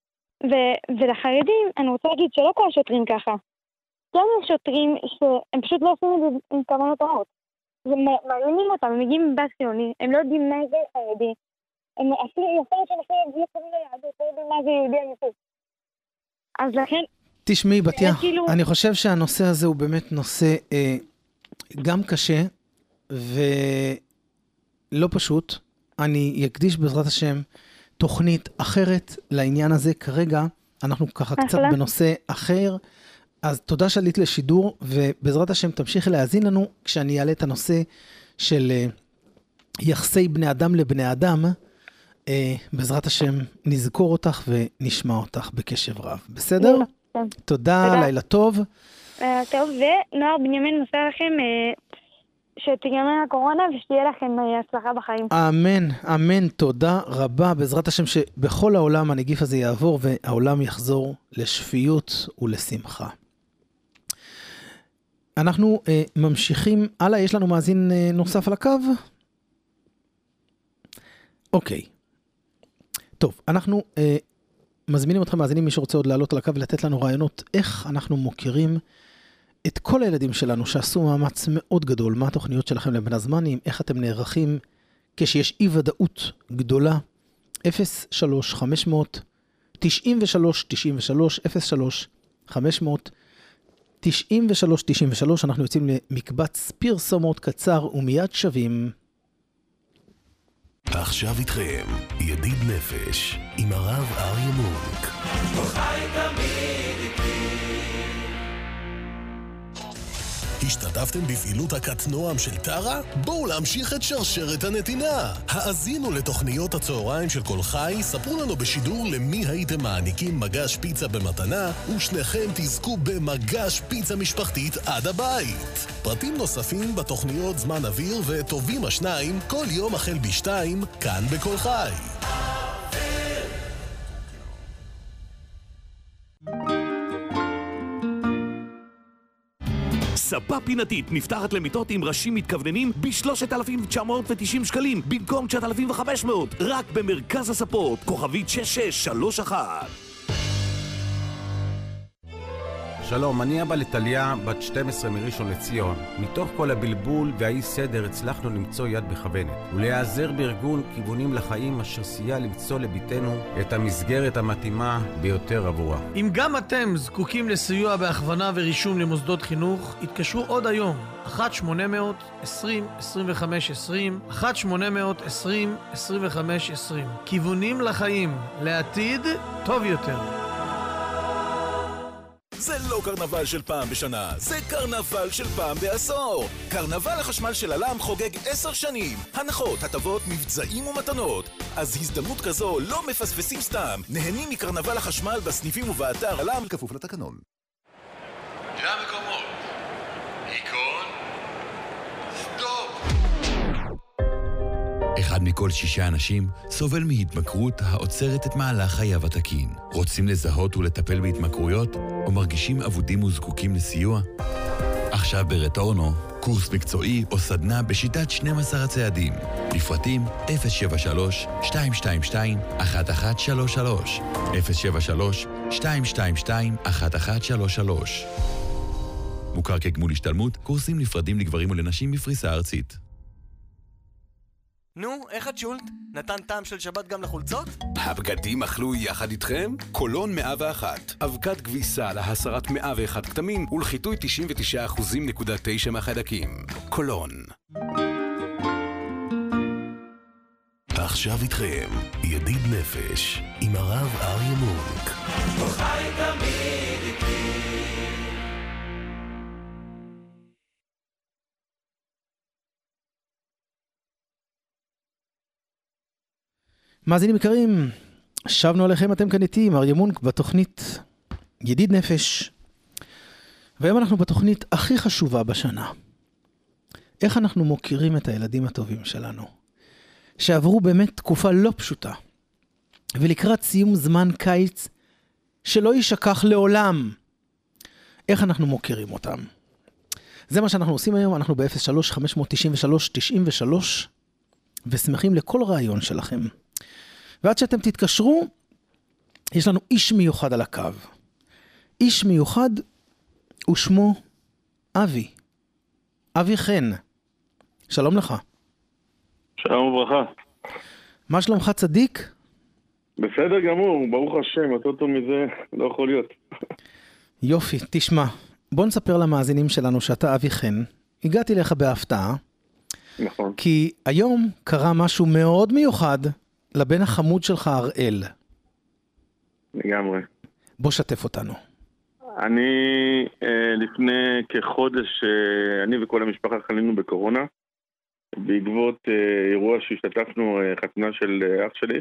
ולחרדים, אני רוצה להגיד שלא כל השוטרים ככה. גם שוטרים שהם פשוט לא עושים את זה עם כוונות רעות. ומעניינים אותם, הם מגיעים מבית חילוני, הם לא יודעים מה זה חרדי. הם אפילו יכול להיות שהם אפילו בלי קוראים ליהדות, לא יודעים מה זה יהודי אמיתי. אז לכן... תשמעי, בתיה, אני חושב שהנושא הזה הוא באמת נושא גם קשה ולא פשוט. אני אקדיש בעזרת השם תוכנית אחרת לעניין הזה. כרגע אנחנו ככה קצת בנושא אחר. אז תודה שעלית לשידור, ובעזרת השם תמשיך להאזין לנו כשאני אעלה את הנושא של יחסי בני אדם לבני אדם. בעזרת השם נזכור אותך ונשמע אותך בקשב רב. בסדר? תודה, לילה טוב. טוב, ונוער בנימין נוסע לכם שתיגמר הקורונה ושתהיה לכם הצלחה בחיים. אמן, אמן, תודה רבה. בעזרת השם שבכל העולם הנגיף הזה יעבור והעולם יחזור לשפיות ולשמחה. אנחנו ממשיכים הלאה, יש לנו מאזין נוסף על הקו? אוקיי. טוב, אנחנו מזמינים אתכם מאזינים, מי שרוצה עוד לעלות על הקו ולתת לנו רעיונות איך אנחנו מוכירים את כל הילדים שלנו שעשו מאמץ מאוד גדול. מה התוכניות שלכם לבין הזמנים, איך אתם נערכים כשיש אי ודאות גדולה. 03-500 93 03-500 93 אנחנו יוצאים למקבץ פרסומות קצר ומיד שווים. עכשיו איתכם ידיד נפש עם הרב אריה מונק. חי תמיד איתי. השתתפתם בפעילות הקטנועם של טרה? בואו להמשיך את שרשרת הנתינה. האזינו לתוכניות הצהריים של כל חי, ספרו לנו בשידור למי הייתם מעניקים מגש פיצה במתנה, ושניכם תזכו במגש פיצה משפחתית עד הבית. פרטים נוספים בתוכניות זמן אוויר וטובים השניים, כל יום החל ב2, כאן בכל חי. ספה פינתית נפתחת למיטות עם ראשים מתכווננים ב-3,990 שקלים במקום 9,500, רק במרכז הספות, כוכבית 6631. שלום, אני אבא לטליה, בת 12 מראשון לציון. מתוך כל הבלבול והאי סדר הצלחנו למצוא יד בכוונת ולהיעזר בארגון כיוונים לחיים אשר סייע למצוא לביתנו את המסגרת המתאימה ביותר עבורה. אם גם אתם זקוקים לסיוע בהכוונה ורישום למוסדות חינוך, התקשרו עוד היום 1-800-20-25-20 1-800-20-25-20 כיוונים לחיים, לעתיד טוב יותר. זה לא קרנבל של פעם בשנה, זה קרנבל של פעם בעשור. קרנבל החשמל של אלם חוגג 10 שנים. הנחות, הטבות, מבצעים ומתנות. אז הזדמנות כזו לא מפספסים סתם. נהנים מקרנבל החשמל בסניפים ובאתר אלם כפוף לתקנון. והמקומות היכון סטופ. 1 מכל 6 אנשים סובל מהתמכרות העוצרת את מהלך חייו התקין. רוצים לזהות ולטפל בהתמכרויות או מרגישים אבודים וזקוקים לסיוע? עכשיו ברטורנו, קורס מקצועי או סדנה בשיטת 12 הצעדים. לפרטים 073-222-1133 073-222-1133. מוכר כגמול השתלמות, קורסים נפרדים לגברים ולנשים בפריסה ארצית. נו, איך את שולט? נתן טעם של שבת גם לחולצות? הבגדים אכלו יחד איתכם? קולון 101. אבקת כביסה להסרת 101 כתמים ולחיטוי 99.9% מהחיידקים. קולון. עכשיו איתכם ידיד נפש עם הרב אריה מונק. חי תמיד איתי. מאזינים יקרים, שבנו עליכם, אתם כאן איתי, אריה מונק, בתוכנית ידיד נפש. והיום אנחנו בתוכנית הכי חשובה בשנה. איך אנחנו מוכירים את הילדים הטובים שלנו, שעברו באמת תקופה לא פשוטה, ולקראת סיום זמן קיץ שלא יישכח לעולם. איך אנחנו מוכירים אותם? זה מה שאנחנו עושים היום, אנחנו ב-03-593-93, ושמחים לכל רעיון שלכם. ועד שאתם תתקשרו, יש לנו איש מיוחד על הקו. איש מיוחד ושמו אבי. אבי חן. שלום לך. שלום וברכה. מה שלומך, צדיק? בסדר גמור, ברוך השם, יותר טוב מזה לא יכול להיות. יופי, תשמע, בוא נספר למאזינים שלנו שאתה אבי חן. הגעתי לך בהפתעה. נכון. כי היום קרה משהו מאוד מיוחד לבן החמוד שלך, הראל. לגמרי. בוא שתף אותנו. אני לפני כחודש, אני וכל המשפחה חלינו בקורונה, בעקבות אירוע שהשתתפנו, חתונה של אח שלי.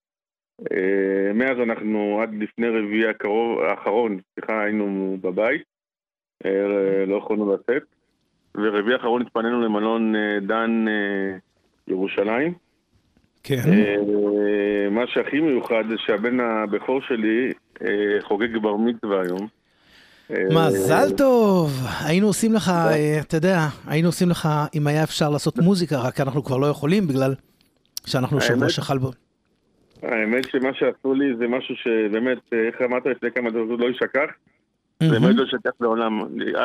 מאז אנחנו עד לפני רביעי האחרון, היינו בבית, לא יכולנו לצאת. ורביעי האחרון התפנינו למלון דן ירושלים. כן. מה שהכי מיוחד זה שהבן הבכור שלי חוגג בר מצווה היום. מזל טוב! היינו עושים לך, אתה יודע, היינו עושים לך, אם היה אפשר לעשות מוזיקה, רק אנחנו כבר לא יכולים, בגלל שאנחנו שבוע שחל בו. האמת שמה שעשו לי זה משהו שבאמת, איך אמרת לפני כמה דקות, לא יישכח. זה באמת לא יישכח לעולם.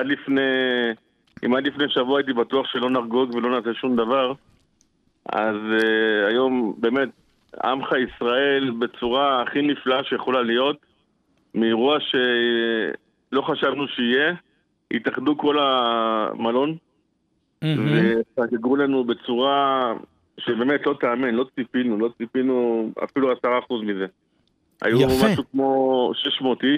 אם עד לפני שבוע הייתי בטוח שלא נרגוג ולא נעשה שום דבר, אז היום באמת, עמך ישראל בצורה הכי נפלאה שיכולה להיות, מאירוע שלא חשבנו שיהיה, התאחדו כל המלון, וחגגו לנו בצורה שבאמת לא תאמן, לא ציפינו אפילו 10% מזה. היו משהו כמו 600 איש,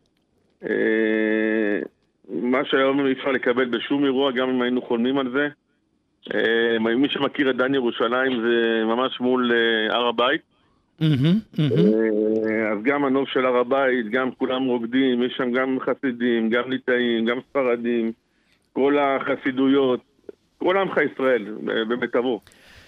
מה שהיום אי אפשר לקבל בשום אירוע, גם אם היינו חולמים על זה. מי שמכיר את דן ירושלים זה ממש מול הר הבית. אז גם הנוף של הר הבית, גם כולם רוקדים, יש שם גם חסידים, גם ליטאים, גם ספרדים, כל החסידויות, כל עמך ישראל במיטבו.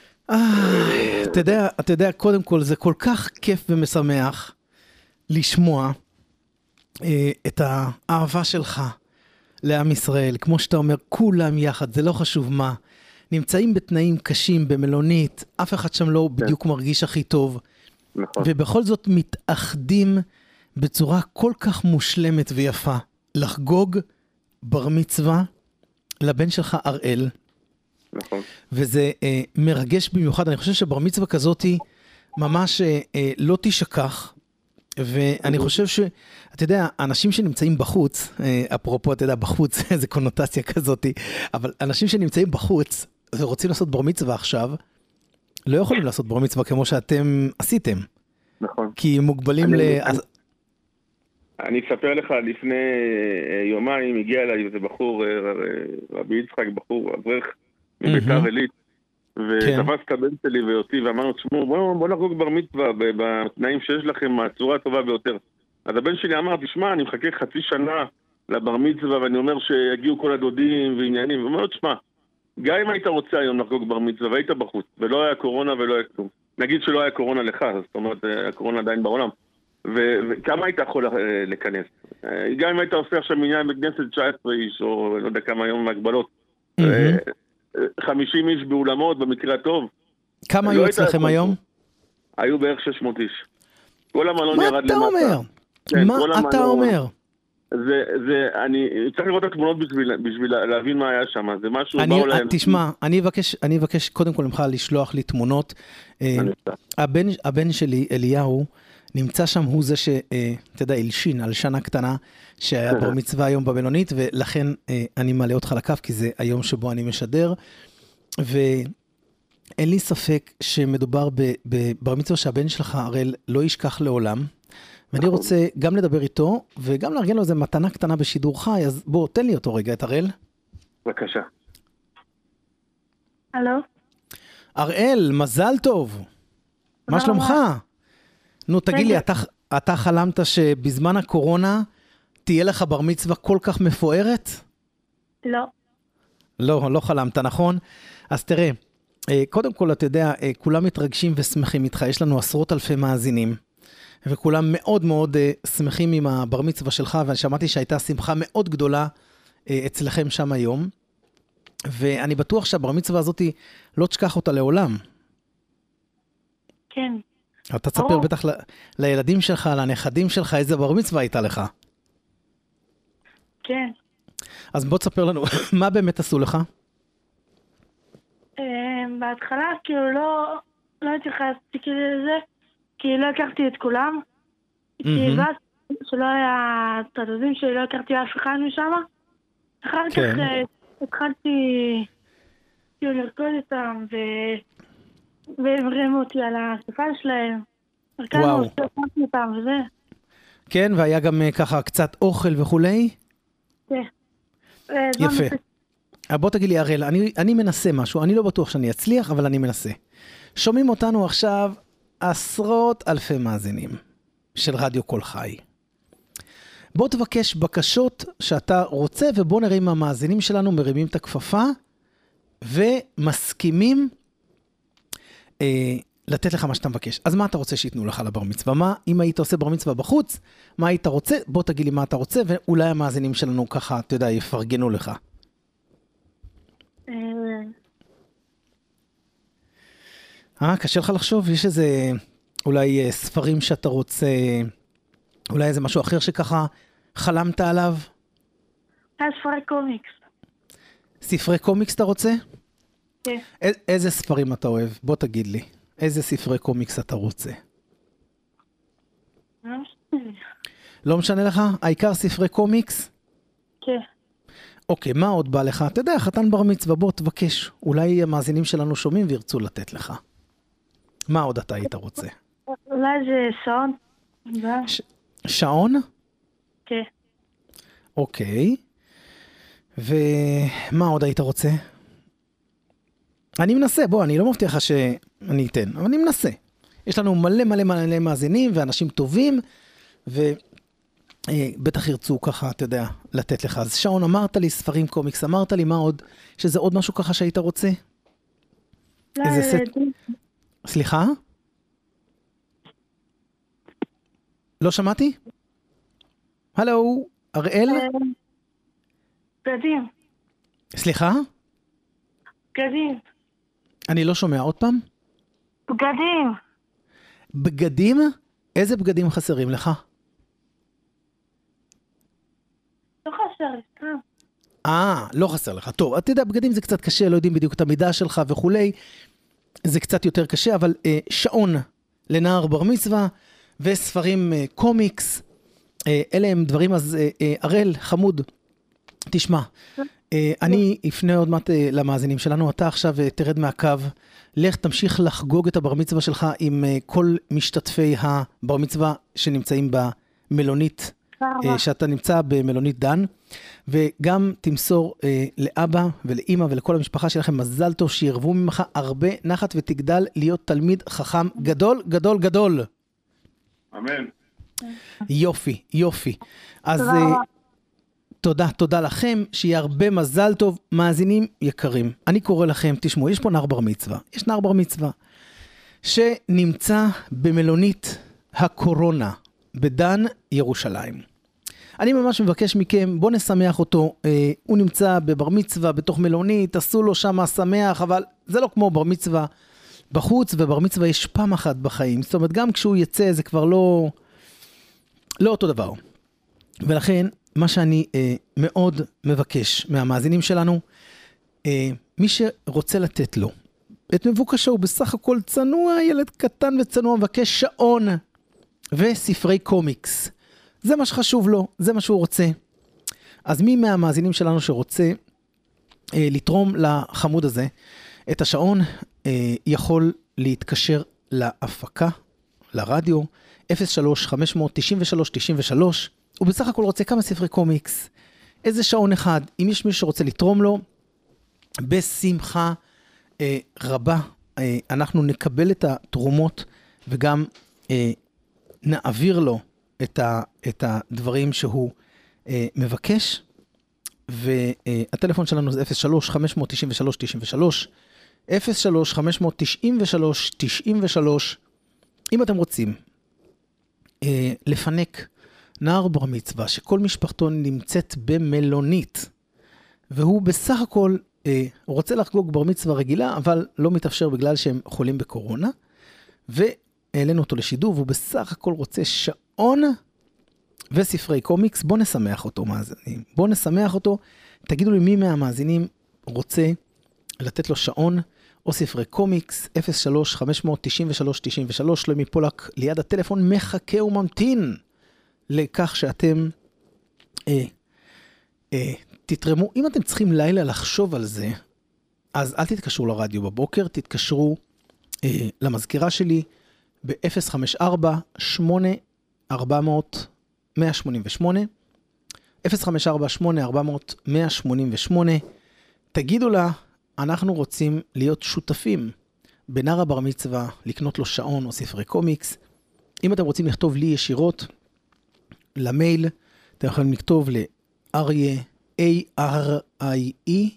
אתה יודע, קודם כל זה כל כך כיף ומשמח לשמוע את האהבה שלך לעם ישראל, כמו שאתה אומר, כולם יחד, זה לא חשוב מה. נמצאים בתנאים קשים במלונית, אף אחד שם לא בדיוק מרגיש הכי טוב. נכון. ובכל זאת מתאחדים בצורה כל כך מושלמת ויפה, לחגוג בר מצווה לבן שלך אראל. נכון. וזה מרגש במיוחד, אני חושב שבר מצווה כזאת ממש לא תשכח, ואני חושב אתה יודע, אנשים שנמצאים בחוץ, אפרופו, אתה יודע, בחוץ, איזו קונוטציה כזאת, אבל אנשים שנמצאים בחוץ ורוצים לעשות בר מצווה עכשיו, לא יכולים לעשות בר מצווה כמו שאתם עשיתם. נכון. כי מוגבלים אני אספר לך, לפני יומיים הגיע אליי איזה בחור, רבי יצחק, בחור אברך מביתר עילית, ותפס את הבן שלי ואותי ואמרנו, תשמעו, בוא נחגוג בר מצווה בתנאים שיש לכם, הצורה הטובה ביותר. אז הבן שלי אמר, תשמע, אני מחכה חצי שנה לבר מצווה, ואני אומר שיגיעו כל הדודים ועניינים, ואומר לו, תשמע, גם אם היית רוצה היום לחגוג בר מצווה, והיית בחוץ, ולא היה קורונה ולא היה כלום. נגיד שלא היה קורונה לך, זאת אומרת, הקורונה עדיין בעולם. וכמה היית יכול להיכנס? גם אם היית עושה עכשיו מניין בכנסת 19 איש, או לא יודע כמה היום מהגבלות, 50 איש באולמות, במקרה הטוב. כמה היו אצלכם היום? היו בערך 600 איש. כל המלון ירד למטה. מה אתה אומר? מה אתה אומר? אני צריך לראות את התמונות בשביל להבין מה היה שם. זה משהו... תשמע, אני אבקש קודם כל ממך לשלוח לי תמונות. הבן שלי, אליהו, נמצא שם, הוא זה אתה יודע, אלשין, על שנה קטנה, שהיה בר מצווה היום במלונית, ולכן אני מעלה אותך לקו, כי זה היום שבו אני משדר, ואין לי ספק שמדובר בבר מצווה שהבן שלך, אראל, לא ישכח לעולם, ואני רוצה גם לדבר איתו, וגם לארגן לו איזה מתנה קטנה בשידור חי, אז בוא, תן לי אותו רגע, את אראל. בבקשה. הלו? אראל, מזל טוב. מה שלומך? נו, תגיד לי, אתה חלמת שבזמן הקורונה תהיה לך בר מצווה כל כך מפוארת? לא. לא חלמת, נכון? אז תראה, קודם כל, אתה יודע, כולם מתרגשים ושמחים איתך, יש לנו עשרות אלפי מאזינים, וכולם מאוד מאוד שמחים עם הבר מצווה שלך, ואני שמעתי שהייתה שמחה מאוד גדולה אצלכם שם היום, ואני בטוח שהבר מצווה הזאת לא תשכח אותה לעולם. כן. אתה תספר בטח לילדים שלך, לנכדים שלך, איזה בר מצווה הייתה לך. כן. אז בוא תספר לנו, מה באמת עשו לך? בהתחלה כאילו לא התייחסתי כאילו לזה, כי לא הכרתי את כולם. כי באז שלא היה את הדודים שלי, לא הכרתי אף אחד משם. אחר כך התחלתי כאילו לרקוד איתם, והם רמו אותי על השפה שלהם. וואו. אותם וזה. כן, והיה גם ככה קצת אוכל וכולי? כן. יפה. בוא תגיד לי, אראל, אני מנסה משהו, אני לא בטוח שאני אצליח, אבל אני מנסה. שומעים אותנו עכשיו עשרות אלפי מאזינים של רדיו קול חי. בוא תבקש בקשות שאתה רוצה, ובוא נראה אם המאזינים שלנו מרימים את הכפפה, ומסכימים לתת לך מה שאתה מבקש. אז מה אתה רוצה שיתנו לך לבר מצווה? מה, אם היית עושה בר מצווה בחוץ, מה היית רוצה? בוא תגיד לי מה אתה רוצה, ואולי המאזינים שלנו ככה, אתה יודע, יפרגנו לך. קשה לך לחשוב? יש איזה, אולי ספרים שאתה רוצה, אולי איזה משהו אחר שככה חלמת עליו? ספרי קומיקס. ספרי קומיקס אתה רוצה? כן. איזה ספרים אתה אוהב? בוא תגיד לי. איזה ספרי קומיקס אתה רוצה? לא משנה לך? העיקר ספרי קומיקס? כן. אוקיי, מה עוד בא לך? אתה יודע, חתן בר מצווה, בוא תבקש. אולי המאזינים שלנו שומעים וירצו לתת לך. מה עוד אתה היית רוצה? אולי זה שעון. שעון? כן. אוקיי. ומה עוד היית רוצה? אני מנסה, בוא, אני לא מבטיח לך שאני אתן, אבל אני מנסה. יש לנו מלא מלא מלא מאזינים ואנשים טובים, ובטח ירצו ככה, אתה יודע, לתת לך. אז שעון, אמרת לי, ספרים קומיקס, אמרת לי, מה עוד? שזה עוד משהו ככה שהיית רוצה? איזה סט? סליחה? לא שמעתי? הלו, אראל? בגדים. סליחה? בגדים. אני לא שומע עוד פעם. בגדים. בגדים? איזה בגדים חסרים לך? לא חסר לי. לא חסר לך. טוב, אתה יודע, בגדים זה קצת קשה, לא יודעים בדיוק את המידה שלך וכולי. זה קצת יותר קשה, אבל שעון לנער בר מצווה וספרים קומיקס, אלה הם דברים. אז אראל, חמוד, תשמע, אני אפנה עוד מעט למאזינים שלנו, אתה עכשיו תרד מהקו, לך תמשיך לחגוג את הבר מצווה שלך עם כל משתתפי הבר מצווה שנמצאים במלונית, שאתה נמצא במלונית דן, וגם תמסור לאבא ולאמא ולכל המשפחה שלכם מזל טוב, שירבו ממך הרבה נחת ותגדל להיות תלמיד חכם גדול גדול גדול. אמן. יופי, יופי. אז תודה לכם, שיהיה הרבה מזל טוב. מאזינים יקרים, אני קורא לכם, תשמעו, יש פה נער בר מצווה, יש נער בר מצווה שנמצא במלונית הקורונה בדן ירושלים. אני ממש מבקש מכם, בוא נשמח אותו. הוא נמצא בבר מצווה בתוך מלונית, עשו לו שם שמח, אבל זה לא כמו בר מצווה בחוץ, ובר מצווה יש פעם אחת בחיים. זאת אומרת, גם כשהוא יצא זה כבר לא אותו דבר. ולכן מה שאני מאוד מבקש מהמאזינים שלנו, מי שרוצה לתת לו את מבוקשו, הוא בסך הכל צנוע, ילד קטן וצנוע, מבקש שעון וספרי קומיקס. זה מה שחשוב לו, זה מה שהוא רוצה. אז מי מהמאזינים שלנו שרוצה לתרום לחמוד הזה את השעון, יכול להתקשר להפקה, לרדיו, 03-593-93-93, הוא בסך הכל רוצה כמה ספרי קומיקס, איזה שעון אחד. אם יש מישהו שרוצה לתרום לו, בשמחה רבה, אנחנו נקבל את התרומות, וגם נעביר לו את הדברים שהוא מבקש. והטלפון שלנו זה 03-593-93-93, 03-593-93-93. אם אתם רוצים לפנק נער בר מצווה שכל משפחתו נמצאת במלונית, והוא בסך הכל רוצה לחגוג בר מצווה רגילה, אבל לא מתאפשר בגלל שהם חולים בקורונה, והעלינו אותו לשידור, והוא בסך הכל רוצה שעון וספרי קומיקס. בוא נשמח אותו, מאזינים. בוא נשמח אותו. תגידו לי מי מהמאזינים רוצה לתת לו שעון או ספרי קומיקס. 03-593-93, שלומי פולק ליד הטלפון מחכה וממתין לכך שאתם תתרמו. אם אתם צריכים לילה לחשוב על זה, אז אל תתקשרו לרדיו בבוקר, תתקשרו למזכירה שלי ב-054-800-188, 054-800-188. תגידו לה, אנחנו רוצים להיות שותפים בנער הבר מצווה, לקנות לו שעון או ספרי קומיקס. אם אתם רוצים לכתוב לי ישירות למייל, אתם יכולים לכתוב לאריה, A-R-I-E,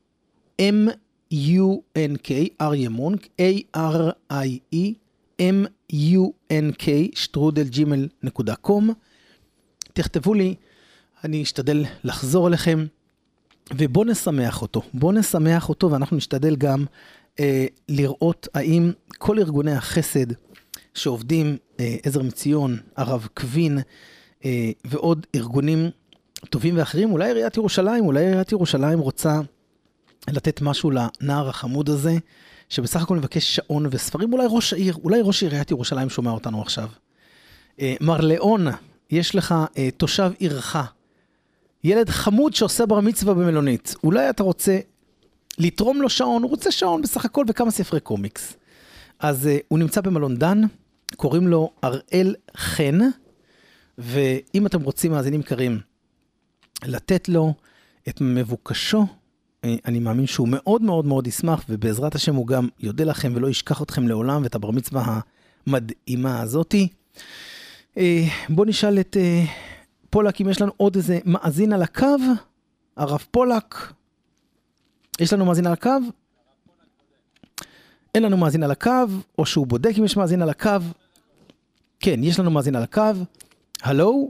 M-U-N-K, אריה מונק, A-R-I-E, M-U-N-K, שטרודל@gmail.com. תכתבו לי, אני אשתדל לחזור אליכם, ובוא נשמח אותו. בוא נשמח אותו, ואנחנו נשתדל גם לראות האם כל ארגוני החסד שעובדים, עזר מציון, הרב קווין, ועוד ארגונים טובים ואחרים, אולי עיריית ירושלים רוצה לתת משהו לנער החמוד הזה, שבסך הכל מבקש שעון וספרים, אולי ראש עיריית ירושלים שומע אותנו עכשיו. מר ליאון, יש לך תושב עירך, ילד חמוד שעושה בר מצווה במלונית, אולי אתה רוצה לתרום לו שעון, הוא רוצה שעון בסך הכל וכמה ספרי קומיקס. אז הוא נמצא במלון דן, קוראים לו אראל חן, ואם אתם רוצים מאזינים קרים, לתת לו את מבוקשו, אני מאמין שהוא מאוד מאוד מאוד ישמח, ובעזרת השם הוא גם יודע לכם ולא ישכח אתכם לעולם, ואת הבר מצווה המדהימה הזאתי. בוא נשאל את פולק אם יש לנו עוד איזה מאזין על הקו. הרב פולק, יש לנו מאזין על הקו? אין לנו מאזין על הקו, או שהוא בודק אם יש מאזין על הקו. כן, יש לנו מאזין על הקו. הלו?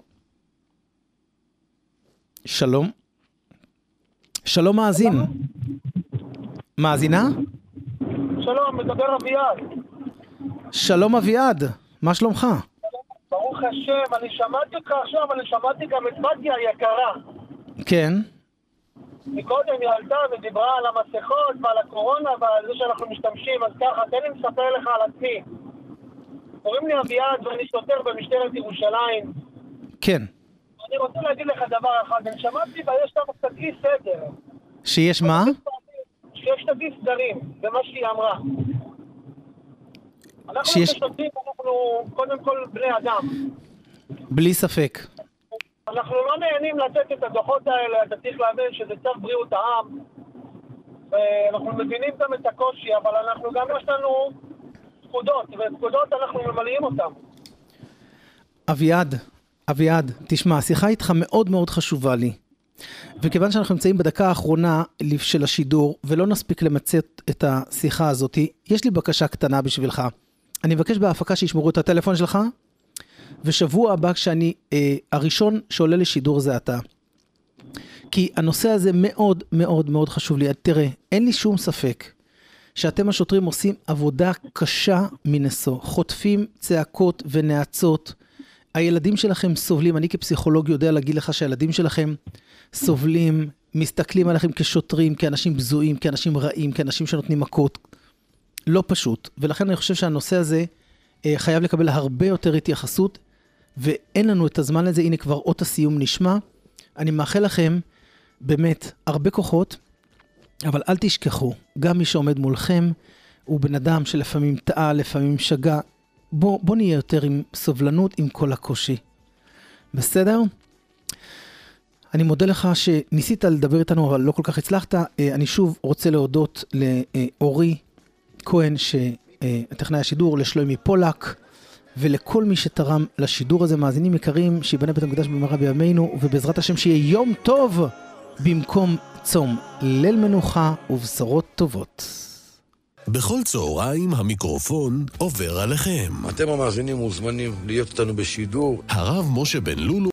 שלום. שלום מאזין. מאזינה? שלום, מדבר אביעד. שלום אביעד, מה שלומך? ברוך השם, אני שמעתי אותך עכשיו, אני שמעתי גם את בתיה היקרה. כן. מקודם היא עלתה ודיברה על המסכות ועל הקורונה ועל זה שאנחנו משתמשים, אז ככה, תן לי לספר לך על עצמי. קוראים לי אביעד ואני שוטר במשטרת ירושלים. כן. אני רוצה להגיד לך דבר אחד, אני שמעתי ויש שם קצת אי סדר. שיש מה? שיש קצת אי סדרים, במה שהיא אמרה. אנחנו כשוטרים, אנחנו קודם כל בני אדם. בלי ספק. אנחנו לא נהנים לתת את הדוחות האלה, אתה צריך להבין שזה צו בריאות העם. אנחנו מבינים גם את הקושי, אבל אנחנו גם יש לנו פקודות, ופקודות אנחנו ממלאים אותם. אביעד, תשמע, השיחה איתך מאוד מאוד חשובה לי. וכיוון שאנחנו נמצאים בדקה האחרונה של השידור, ולא נספיק למצאת את השיחה הזאת, יש לי בקשה קטנה בשבילך. אני מבקש בהפקה שישמרו את הטלפון שלך, ושבוע הבא כשאני, הראשון שעולה לשידור זה אתה. כי הנושא הזה מאוד מאוד מאוד חשוב לי. תראה, אין לי שום ספק שאתם השוטרים עושים עבודה קשה מנסו, חוטפים צעקות ונעצות. הילדים שלכם סובלים, אני כפסיכולוג יודע להגיד לך שהילדים שלכם סובלים, מסתכלים עליכם כשוטרים, כאנשים בזויים, כאנשים רעים, כאנשים שנותנים מכות. לא פשוט. ולכן אני חושב שהנושא הזה חייב לקבל הרבה יותר התייחסות, ואין לנו את הזמן לזה. הנה כבר אות הסיום נשמע. אני מאחל לכם באמת הרבה כוחות, אבל אל תשכחו, גם מי שעומד מולכם הוא בן אדם שלפעמים טעה, לפעמים שגה. בוא נהיה יותר עם סובלנות עם כל הקושי. בסדר? אני מודה לך שניסית לדבר איתנו, אבל לא כל כך הצלחת. אני שוב רוצה להודות לאורי כהן, הטכנאי השידור, לשלומי פולק, ולכל מי שתרם לשידור הזה. מאזינים יקרים, שיבנה בית המקדש במהרה בימינו, ובעזרת השם שיהיה יום טוב במקום צום, ליל מנוחה ובשורות טובות. בכל צהריים המיקרופון עובר עליכם. אתם המאזינים מוזמנים להיות איתנו בשידור. הרב משה בן לולו